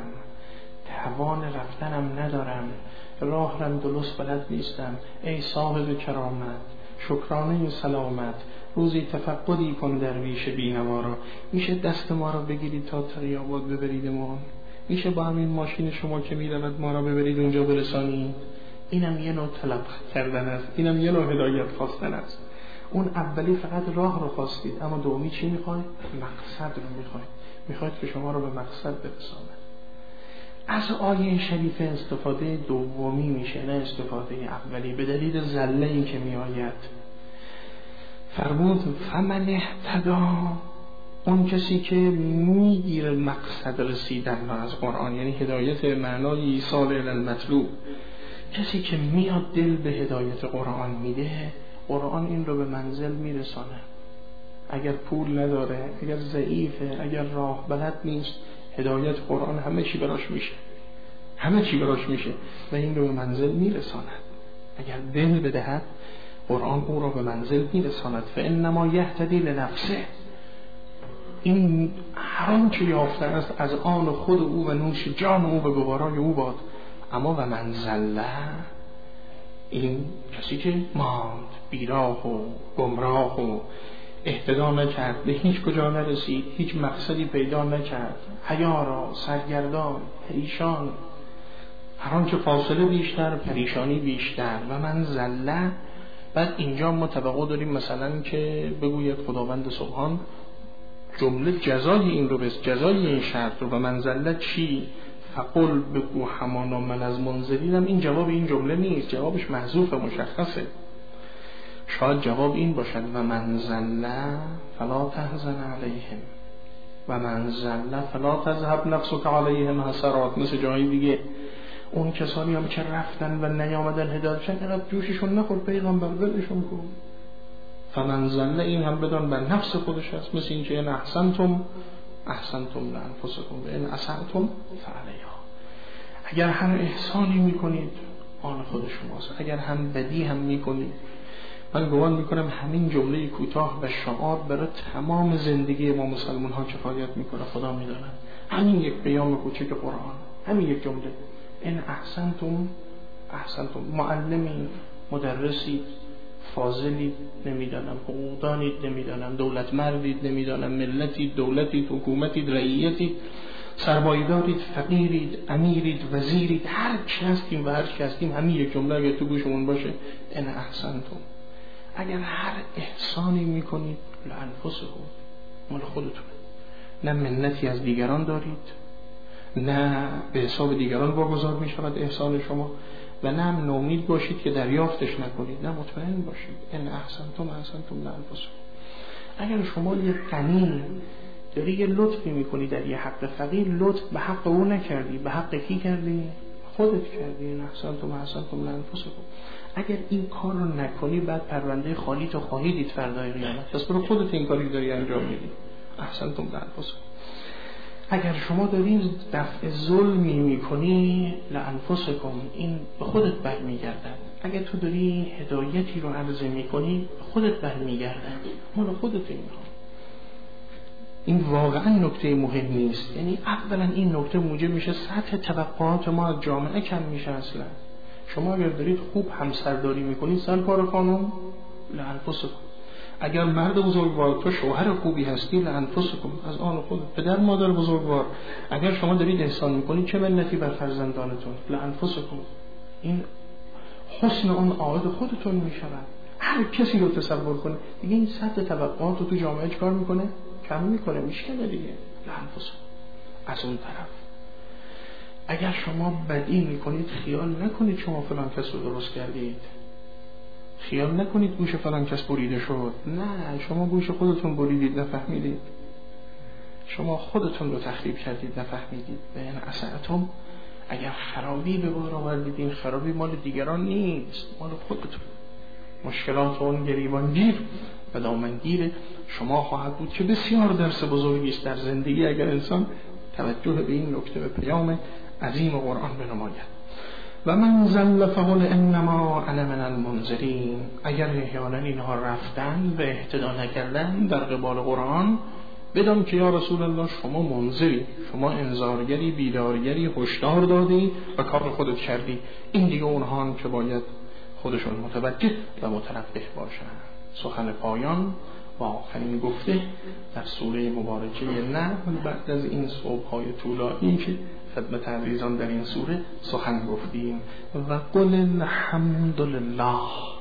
توان رفتنم ندارم، راه رم درست بلد نیستم، ای صاحب کرامت، شکرانه سلامت، روزی تفقدی کن درویش بینوا را، میشه دست ما را بگیرید تا تقی‌آباد ببرید ما، میشه با همین ماشین شما که میرود ما را ببرید اونجا برسانید. اینم یه نوع طلب کردن است، اینم یه نوع هدایت خواستن است. اون اولی فقط راه رو خواستید، اما دومی چی میخواید؟ مقصد رو میخواید که شما رو به مقصد برساند. از آیه شریفه استفاده دومی میشه نه استفاده اولی، به دلیل زله‌ای که میآید. فرمود فمن اهتدا، اون کسی که میگیره مقصد رسیدن از قرآن، یعنی هدایت معنای ایصال الی المطلوب، کسی که میاد دل به هدایت قرآن میده، قرآن این رو به منزل میرسانه. اگر پول نداره، اگر ضعیفه، اگر راه بلد نیست، هدایت قرآن همه چی براش میشه و این رو به منزل میرساند. اگر دل بدهد قرآن او را به منزل میرساند. فانما یهتدی لنفسه، این هر آنچه یافته است از آن خود او و نوش جان او و گوارای او باد. اما و من ضل، این کسی که ماند بیراه و گمراه و اهتدا نکرد، به هیچ کجا نرسید، هیچ مقصدی پیدا نکرد، حیارا، سرگردان، پریشان، هر آنچه فاصله بیشتر، پریشانی بیشتر. و من ضل، بعد اینجا ما توقع داریم مثلا که بگوید خداوند سبحان جمله جزای این رو بس، جزای این شرط رو، و من ضل چی؟ فقل بگو همانا من از منزلینم. این جواب این جمله نیست، جوابش محذوف مشخصه. شاید جواب این باشد و من ظل فلا تحزن علیهم و من ظل فلا تذهب نفسك علیهم حسرات. مثل جایی دیگه اون کسانی هم که رفتن و نیامدن هدایت شدن اینقدر جوششون نخورد پیغمبر، ولشون کن. فمن ظل این هم بدان بر نفس خودش هست، مثل این که ان احسنتم لانفسکم و ان اسأتم فعلیها. اگر هم احسانی میکنید آن خود شماست، اگر هم بدی هم میکنید. من گمان میکنم همین جمله کوتاه و شعار برای تمام زندگی ما مسلمان ها کفایت میکنه. خدا میداند همین یک پیام کوچک قرآن، همین یک جمله ان احسنتم. معلمی، مدرسی، فاضلی نمیدانم، حقوقدانید نمیدانم، دولت مردید نمیدانم، ملتی، دولتید، حکومتید، رعیتید، سرمایه‌دارید، فقیرید، امیرید، وزیرید، هر چی هستیم و هر چی هستیم همین یک جمله اگر تو گوشمون باشه ان احسنتم. اگر هر احسانی میکنید لانفسکم، مال خودتونه. نه منتی از دیگران دارید، نه به حساب دیگران واگذار میشود احسان شما، و نه نومید باشید که دریافتش نکنید، نه مطمئن باشید ان احسنتم لانفسکم. اگر شما یه غنی داری یه لطفی میکنی در یه حق فقیر، لطف به حق او نکردی، به حق کی کردی؟ خودت کردی. ان احسنتم لانفسکم. اگر این کار رو نکنی بعد پرونده خالی تو خواهی دید فردای قیامت. پس برو خودت این کاری داری انجام میدی. احسنتم لانفسکم. اگر شما داری دفع ظلمی میکنی لانفسکم، این به خودت برمیگردد. اگر تو داری هدایتی رو عرضه میکنی به خودت برمیگردد، مال خودت. این واقعا نکته مهمی است. یعنی اولا این نکته موجب میشه سطح توقعات ما از جامعه کم میشه. اصلا شما اگر دارید خوب همسرداری میکنید سرکار خانم لانفسکم. اگر مرد بزرگوار تو شوهر خوبی هستی لانفسکم، از آن خود. پدر مادر بزرگوار اگر شما دارید احسان میکنید چه منتی بر فرزندانتون لانفسکم. این حسن اون عائد خودتون میشود. هر کسی رو تصور کنه دیگه این سطح توقعات رو تو جامعه چکار میکنه؟ کم میکنه، میشکنه دیگه لانفسکم. از اون طرف اگر شما بدی میکنید خیال نکنید شما فلان کس رو درست کردید، خیال نکنید گوش فلان کس بریده شد. نه، شما گوش خودتون بریدید نفهمیدید، شما خودتون رو تخریب کردید نفهمیدید. و این اسأتم، اگر خرابی به بار آوردید این خرابی مال دیگران نیست، مال خودتون. مشکلات اون گریبانگیر و دامنگیر شما خواهد بود که بسیار درس بزرگی است در زندگی اگر انسان توجه به این نکته به پیام عظیم قرآن بنماید. و من ظل فقل انما انا من المنذرین. اگر احیانا اینها رفتن و اهتدا نکردن در قبال قرآن، بدان که یا رسول الله شما منذری، شما انذارگری، بیدارگری، هشدار دادی و کار خودت کردی. این دیگه اونها که باید خودشون متوجه و متنبه باشند. سخن پایان و آخرین گفته در سوره مبارکه نحل بعد از این صبح‌های طولانی که خدمت عزیزان در این سوره سخن گفتیم. و قل الحمد لله.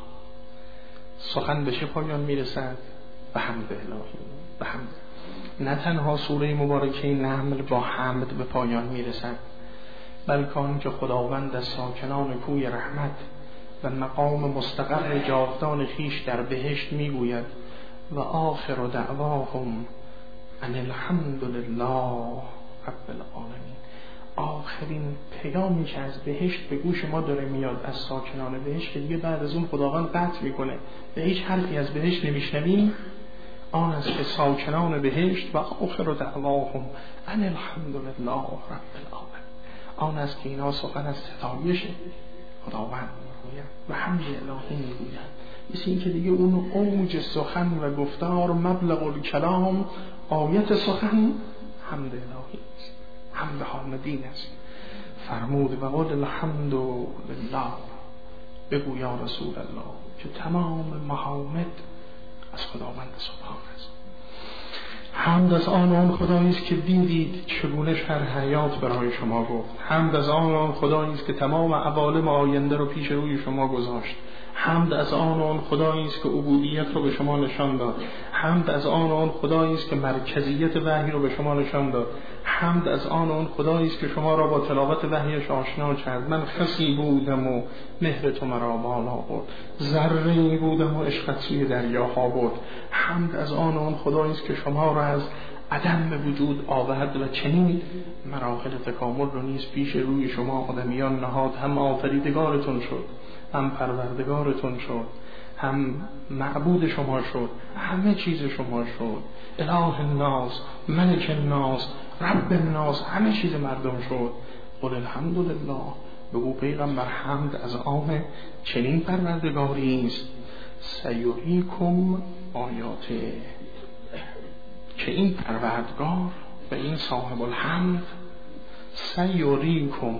سخن به چه پایان میرسد؟ به حمد الهی. به حمد. نه تنها سوره مبارکه نحل با حمد به پایان میرسد، بلکه آن که خداوند از ساکنان کوی رحمت و مقام مستقر جاودان خویش در بهشت میگوید و آخر دعواهم ان الحمد لله رب العالمین. آخرین پیامی که از بهشت به گوش ما داره میاد از ساکنان بهشت که دیگه بعد از اون خداوند قطع میکنه و هیچ حرفی از بهشت نمیشنویم، آن است که ساکنان بهشت و آخر دعواهم ان الحمد لله رب العالمین، آن است که اینا سخن از ستایش خداوند میگویند و حمد الهی میگویند. مثل این که دیگه اون اوج سخن و گفتار، مبلغ الکلام، آیت سخن حمد الهی است، حمد حامدین است. فرمود و قل الحمد لله، بگو یا رسول الله که تمام محامد از خداوند سبحان است. حمد از آن خدایی است که دیدید چگونه شرح حیات برای شما گفت. حمد از آن خدایی است که تمام عوالم آینده رو پیش روی شما گذاشت. حمد از آن خدایی است که عبودیت رو به شما نشان داد. حمد از آن خدایی است که مرکزیت وحی رو به شما نشان داد. حمد از آن اون خدایی است که شما را با تلاوت وحیش آشنا کرد. من خسی بودم و مهر تو مرا بالا برد، ذره‌ای بودم و عشقت سوی دریاها برد. حمد از آن اون خدایی است که شما را از عدم به وجود آورد و چنین مراحل تکامل رو نیز پیش روی شما آدمیان نهاد. هم آفریدگارتون شد، هم پروردگارتون شد، هم معبود شما شد، همه چیز شما شد. اله الناس، ملک الناس، رب الناس، همه چیز مردم شد. قل الحمدلله، بگو پیغمبر حمد از آن چنین پروردگاری است. سیریکم آیاته، که این پروردگار و این صاحب الحمد سیریکم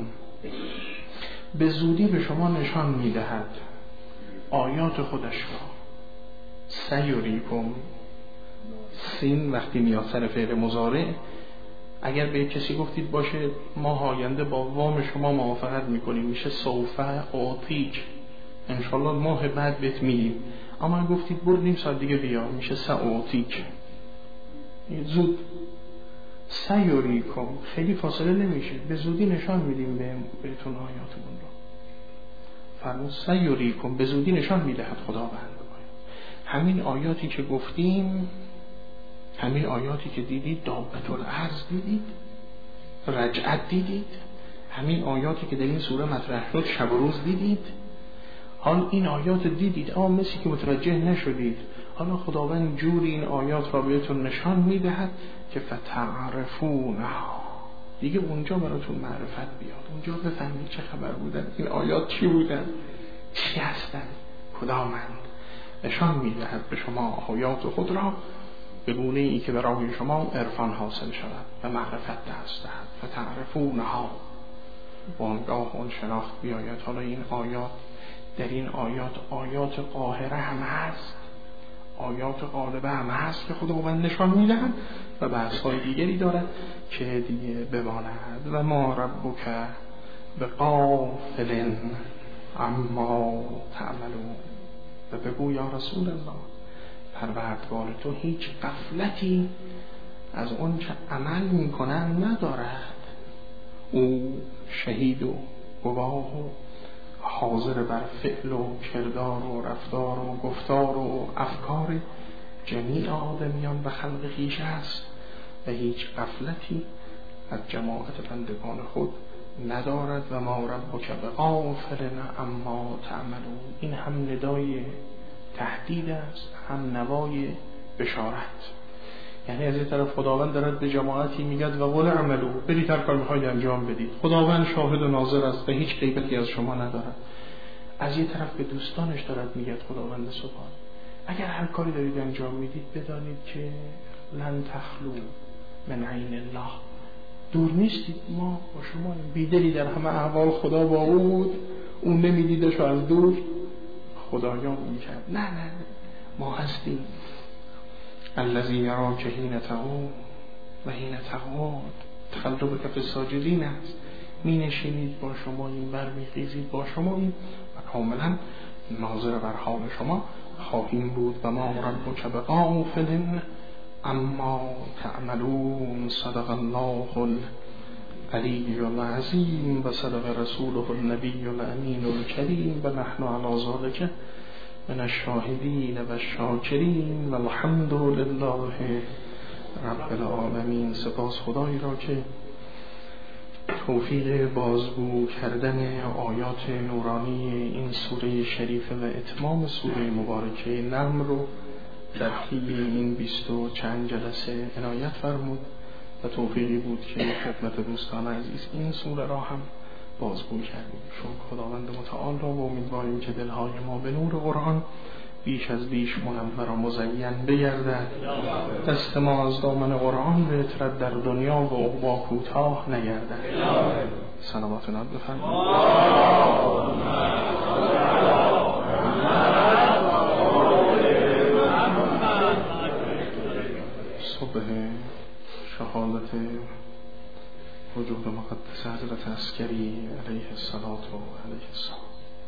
به زودی به شما نشان میدهد آیات خودش را. سیریکم، سین وقتی میاد سر فعل مضارع، اگر به کسی گفتید باشه ما آینده با وام شما موافقت میکنیم، میشه سوف اعطیک، انشالله ماه بعد بهت میدیم. اما گفتید برو نیم ساعت دیگه بیا، میشه ساعتیک، زود. سیریکم خیلی فاصله نمیشه، به زودی نشان میدیم بهتون آیاتمون رو. فرمود سیریکم، به زودی نشان میدهد خداوند. همین آیاتی که گفتیم، همین آیاتی که دیدید، دابة الارض دیدید، رجعت دیدید، همین آیاتی که در این سوره مطرح شد شب و روز دیدید. حال این آیات دیدید اما مثل که متوجه نشدید. حالا خداوند جوری این آیات را بهتون نشان میدهد که فتعرفونها، دیگه اونجا براتون معرفت بیاد، اونجا بفهمید چه خبر بودن، این آیات چی بودن، چی هستن، خداوند نشان میدهد به شما آیات خود را به گونه ای که برای شما عرفان حاصل شود و معرفت دست دهد. فتعرفونها، وانگاه اون شناخت بیاید. حالا این آیات، در این آیات قاهره هم هست، آیات غالبه هم هست که خداوند نشان میدهد و بحث‌های دیگری دارد که دیگه بماند. و ما ربک بغافل عما تعملون، و بگو یا رسول الله پروردگار تو هیچ غفلتی از اون چه عمل میکنن ندارد. او شهید و گواه و حاضر بر فعل و کردار و رفتار و گفتار و افکار جمیع آدمیان و خلق خویش است و هیچ غفلتی از جماعت بندگان خود ندارد. و ما ربک بغافل عما تعملون، این هم ندای تهدید است، هم نوای بشارت. یعنی از این طرف خداوند دارد به جماعتی میگد و قل اعملوا، برید هر کار میخواید انجام بدید، خداوند شاهد و ناظر است و هیچ غیبتی از شما ندارد. از این طرف به دوستانش دارد میگد خداوند سبحان، اگر هر کاری دارید انجام میدید بدانید که لن تخلو من عین الله، دور نیستید، ما با شما بیدلی در همه احوال خدا با او بود، اون نمیدیدش و از دور خدایان میکرد. نه ما هستیم. الذی یراک حین تقوم و حین تقعد، تقلبک فی الساجدین است. می نشینید با شما این، بر می خیزید با شما این، و کاملا ناظر بر حال شما خواهیم بود. و ما ربک بغافل اما تعملون. صدق الله العلی العظیم و صدق رسوله النبی الامین الکریم و نحن علی ذلک من الشاهدین و الشاکرین و الحمد لله رب العالمین. سپاس خدایی را که توفیق بازگو کردن آیات نورانی این سوره شریفه و اتمام سوره مبارکه نمل رو در طی این 20 و چند جلسه عنایت فرمود و توفیقی بود که خدمت دوستان عزیز این سوره را هم بازگو کردیم. شکر خداوند متعال را و امیدواریم که دلهای ما به نور قرآن بیش از بیش منور و مزین بگردد، دست ما از دامن قرآن به اطرد در دنیا و عقبا کوتاه نگردد. صلوات نب بفرمایید. صبح شهادت وجود مقدس حضرت عسکری علیه الصلاة و علیه السلام،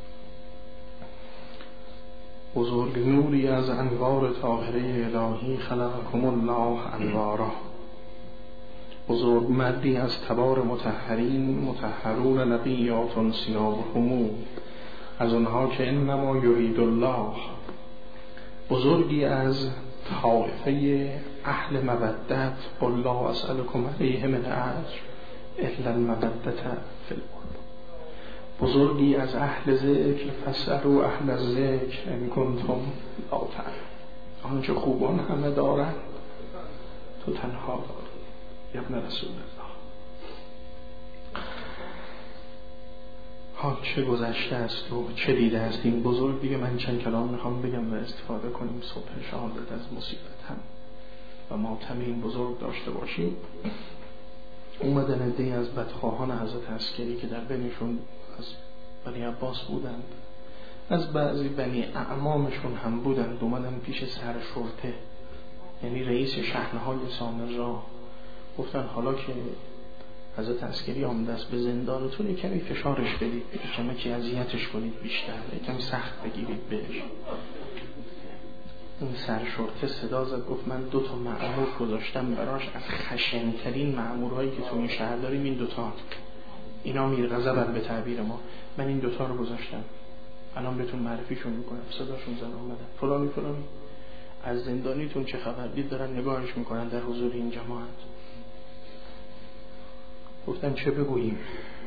بزرگ نوری از انوار طاهره الهی خلقکم الله انوارا، بزرگ مردی از تبار مطهرین، مطهرون نقیات ثیابهم، از اونها که انما یرید الله. بزرگی از طائفه اهل مودت، قل لا اسألکم علیه من اجر الا المودة فی القربى. بزرگی از اهل ذکر، فاسألوا اهل الذکر ان کنتم لا تعلمون. آنچه خوبان همه دارند تو تنها داری یا ابن رسول الله. ها چه گذشته است و چه دیده است این بزرگ. دیگه من چند کلام میخوام بگم و استفاده کنیم صبح شهادت از مصیبت هم و ماتم این بزرگ داشته باشیم. اومدن عده‌ای از بدخواهان حضرت عسکری که در بینشون از بنی عباس بودند، از بعضی بنی اعمامشون هم بودند، اومدن پیش سرشرطه یعنی رئیس شحنه‌های سامرا، گفتن حالا که حضرت عسکری آمده است به زندانتون، کمی فشارش بدید، کمی اذیتش کنید بیشتر، کمی سخت بگیرید بهش. این سرشرطه صدا زد گفت من 2 مأمور گذاشتم براش از خشن‌ترین مأمورهایی که تو این شهر داریم، این 2 اینا میرغضبن به تعبیر ما، من این 2 رو گذاشتم، الان بهتون معرفیشون میکنم. صداشون زد اومدن فلانی از زندانیتون چه خبر، دید دارن نگاهش میکنن در حضور این جماعت. گفتن چه بگوییم؟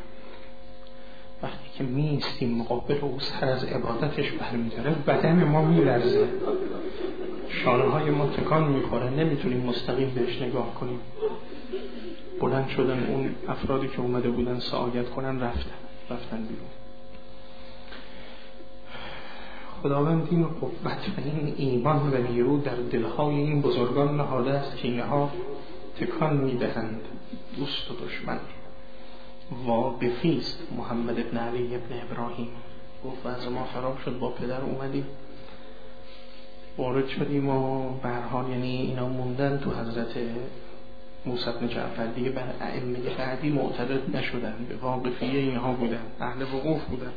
وقتی که میستیم مقابل او سر از عبادتش برمیداره، بدن ما میلرزه، شانه های ما تکان میخوره، نمیتونیم مستقیم بهش نگاه کنیم. بلند شدن اون افرادی که اومده بودن سعایت کنن رفتن بیرون. خداوند این قوت و این ایمان و نیرو در دلهای این بزرگان نهاده است که اینها تکان میدهند دوست و دشمن. واقفی است محمد ابن علی ابن ابراهیم. گفت از ما خراب شد، با پدر اومدیم وارد شدیم و به هر حال یعنی اینا موندن تو حضرت موسی بن جعفر، دیگه بر ائمه بعدی معترض نشدن، به واقفیه اینها بودن، اهل وقوف بودن.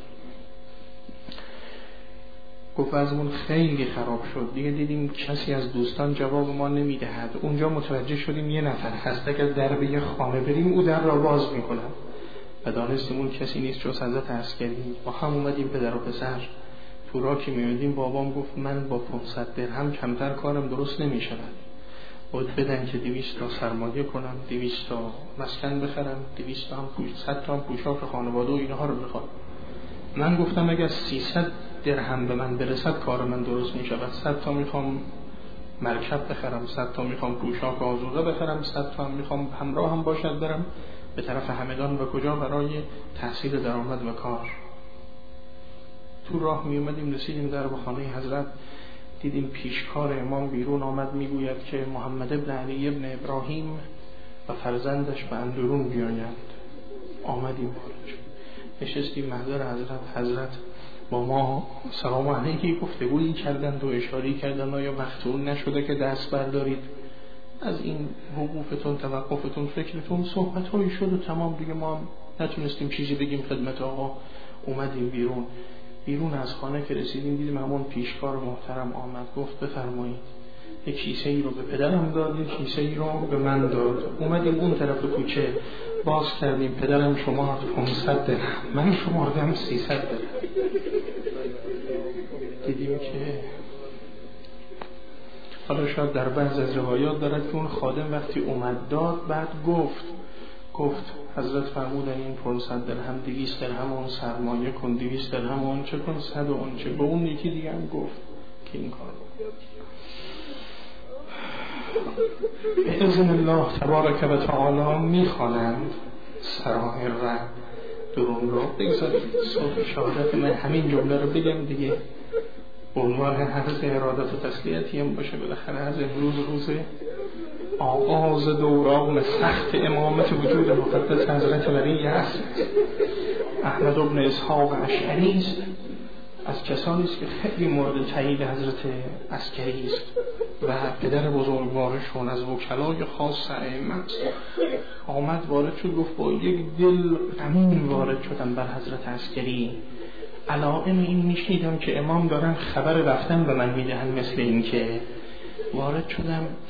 گفت ازمون خیلی خراب شد، دیگه دیدیم کسی از دوستان جواب ما نمیدهد. اونجا متوجه شدیم یه نفر هست، اگر در به یه خانه بریم او در را باز میکنه و دانستیم اون کسی نیست جز حضرت عسکری. با هم اومدیم پدر و پسر تو راه که میومدیم بابام گفت من با 500 درهم کمتر کارم درست نمیشود، باید بدن که 200 تا سرمایه کنم، 200 تا مسکن بخرم، 200 تا هم 100 تا هم پوشاک خانواده و اینها رو بخوام. من گفتم اگر 300 درهم به من برسد کار من درست می شود، 100 تا میخوام مرکب بخرم، 100 تا میخوام پوشاک آذوقه بخرم، 100 تا هم میخوام همراه هم باشد برم به طرف همدان و کجا برای تحصیل درآمد و کار. تو راه می اومدیم رسیدیم در خانه حضرت، دیدیم پیشکار امام بیرون آمد میگوید که محمد ابن علی ابن ابراهیم و فرزندش به اندرون بیایند. آمدیم نشستیم محضر حضرت با ما سلام علیکی گفتگویی کردند و اشاره کردند آیا وقتون نشده که دست بردارید از این وقوفتون، توقفتون، فکرتون. صحبت هایی شد و تمام، دیگه ما نتونستیم چیزی بگیم خدمت آقا. اومدیم بیرون از خانه که رسیدیم دیدیم همون پیشکار محترم آمد، گفت بفرمایید. یک کیسه ای رو به پدرم داد، یک کیسه ای رو به من داد. اومدیم اون طرف کوچه باز کردیم، پدرم شما 500 درهم، من شماردم 300 درهم. دیدیم که حالا شاید در بعض از روایات دارد که اون خادم وقتی اومد داد بعد گفت حضرت فرمودن این 500 درهم 200 درهم اون سرمایه کن، 200 درهم اون چه کن، 100 اون چه. به اون یکی دیگه هم گفت که این کار به اذن الله تبارک و تعالی میخوانند سرائر را درون رو. بگذارید صبح شهادت من همین جمله رو بگم دیگه، به عنوان حرز ارادت و تسلیتی هم باشه. بالاخره از امروز روز آغاز دوران سخت امامت وجود مقدس حضرت ولی است. احمد بن اسحاق اشعری است، از کسانی است که خیلی مورد تایید حضرت عسکری است و پدر بزرگوارشون از وکلای خاص ائمه است. آمد وارد شد، گفت با یک دل غمین وارد شدم بر حضرت عسکری. علائم این میشنیدم که امام دارن خبر رفتن به من میدهن، مثل این که وارد شدم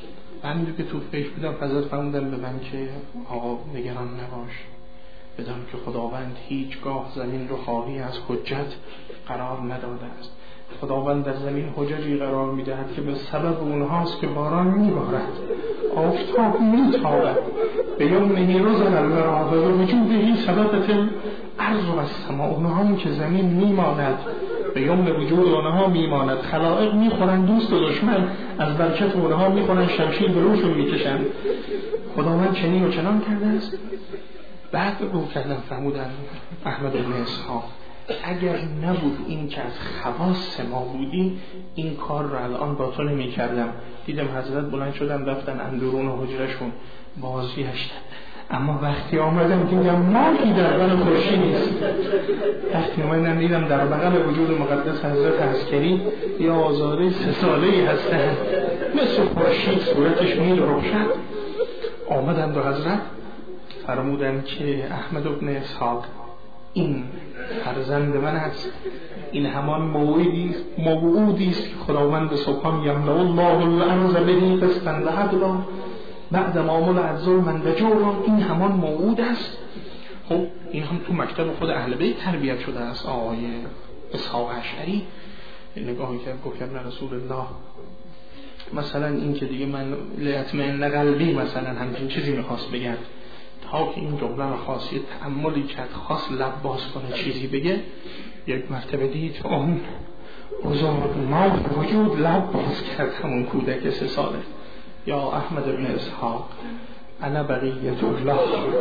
همین که تو فکر بودم حضرت فرمودن به من که آقا نگران نباش، بدان که خداوند هیچگاه زمین رو خالی از حجت قرار نداده است. خداوند در زمین حججی قرار میدهد که به سبب اونهاست که باران میبارد، آفتاب میتابد، به یمنه رزق الوراد و وجوده ثبتت الارض و السماء، اونها که زمین میماند به یمن وجود اونها میماند، خلائق میخورن دوست و دشمن، از برکت اونها میخورن، شمشیر به روشون میکشن. خداوند چنین و چنان کرده است. بعد رو کردن فرمودن احمد بن اسحاق اگر نبود این که از خواص ما بودی این کار رو الان با تو نمی کردم. دیدم حضرت بلند شدن رفتن اندرون حجرشون بازگشتن، اما وقتی آمدم دیدم ماهی در بر خورشید نیست. وقتی آمدم دیدم در بغل وجود مقدس حضرت عسکری یه آزاده 3 ساله‌ای هستن مثل خورشید، صورتش میل روشن. آمدم به حضرت فرمودن که احمد بن اسحاق این فرزند من است، این همان موعودی است که خداوند سبحان یملأ الله الارض به قسطا و عدلا بعد ما ملئت ظلما و جورا، این همان موعود است. خب این هم تو مکتب خود اهل بیت تربیت شده است. آقای اسحاق اشعری نگاهی کرد گفت ابن رسول الله، مثلا این که دیگه من لیطمئن قلبی مثلا همچین چیزی میخواست بگن، تا که این جمله رو خواست یه تأملی کرد، خواست لب باز کنه چیزی بگه، یک مرتبه دید اون بزرگ ما وجود لب باز کرد، همون کودک 3 ساله. یا احمد بن اسحاق انا بقیت الله،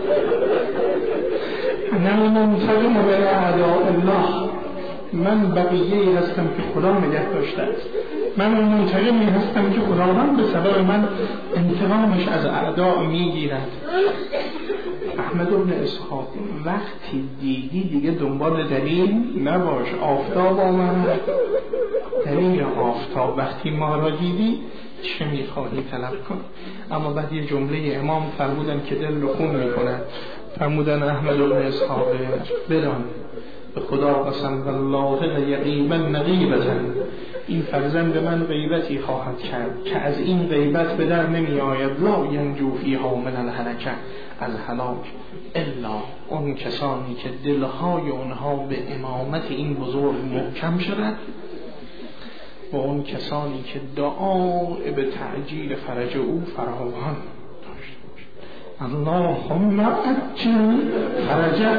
انا منتقم من اعداء الله، من بقیه‌ای هستم که خدا نگه داشته است، من منتقمی هستم که خداوند به سبب من انتقامش از اعداء میگیرد. احمد بن اسحاق وقتی دیدی دیگه دنبال دلیل نباش، آفتاب آمد، دلیل آفتاب، وقتی ما را دیدی چه میخواهی طلب کن. اما بعد یه جمله امام فرمودن که دل رو خون میکنن، فرمودن احمد بن اسحاق بدان به خدا قسم والله لیقیما نغیبتن، این فرزند من غیبتی خواهد کرد که از این غیبت به در نمی آید، لا ینجو فیها من الهلکه الهلاک الا اون کسانی که دلهای اونها به امامت این بزرگ محکم شود و اون کسانی که دعای به تعجیل فرج او فراوان داشته باشد. اللهم عجل فرجه.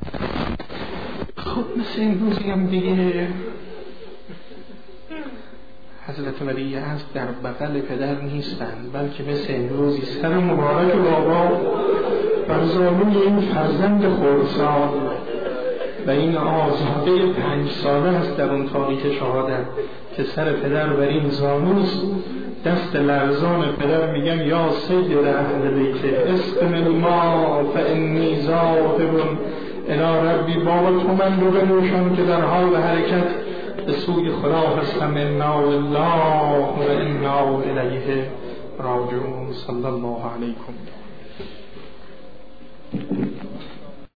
خب مثل این روزی هم دیگه حضرت ولی عصر در بغل پدر نیستند، بلکه مثل امروزی سر مبارک بابا بر زانوی این فرزند خردسال و این آزاده 5 ساله است در اون تاریخ شهادت که سر پدر بر این زانوست، دست لرزان پدر میگم یا سید اهل بیت اسقم الماء فانی ذاهب الی ربی، بابا تو من رو بنوشان که در حال حرکت به سوی خدا هستم، انا الله و انا الیه راجعون. صلی الله علیکم.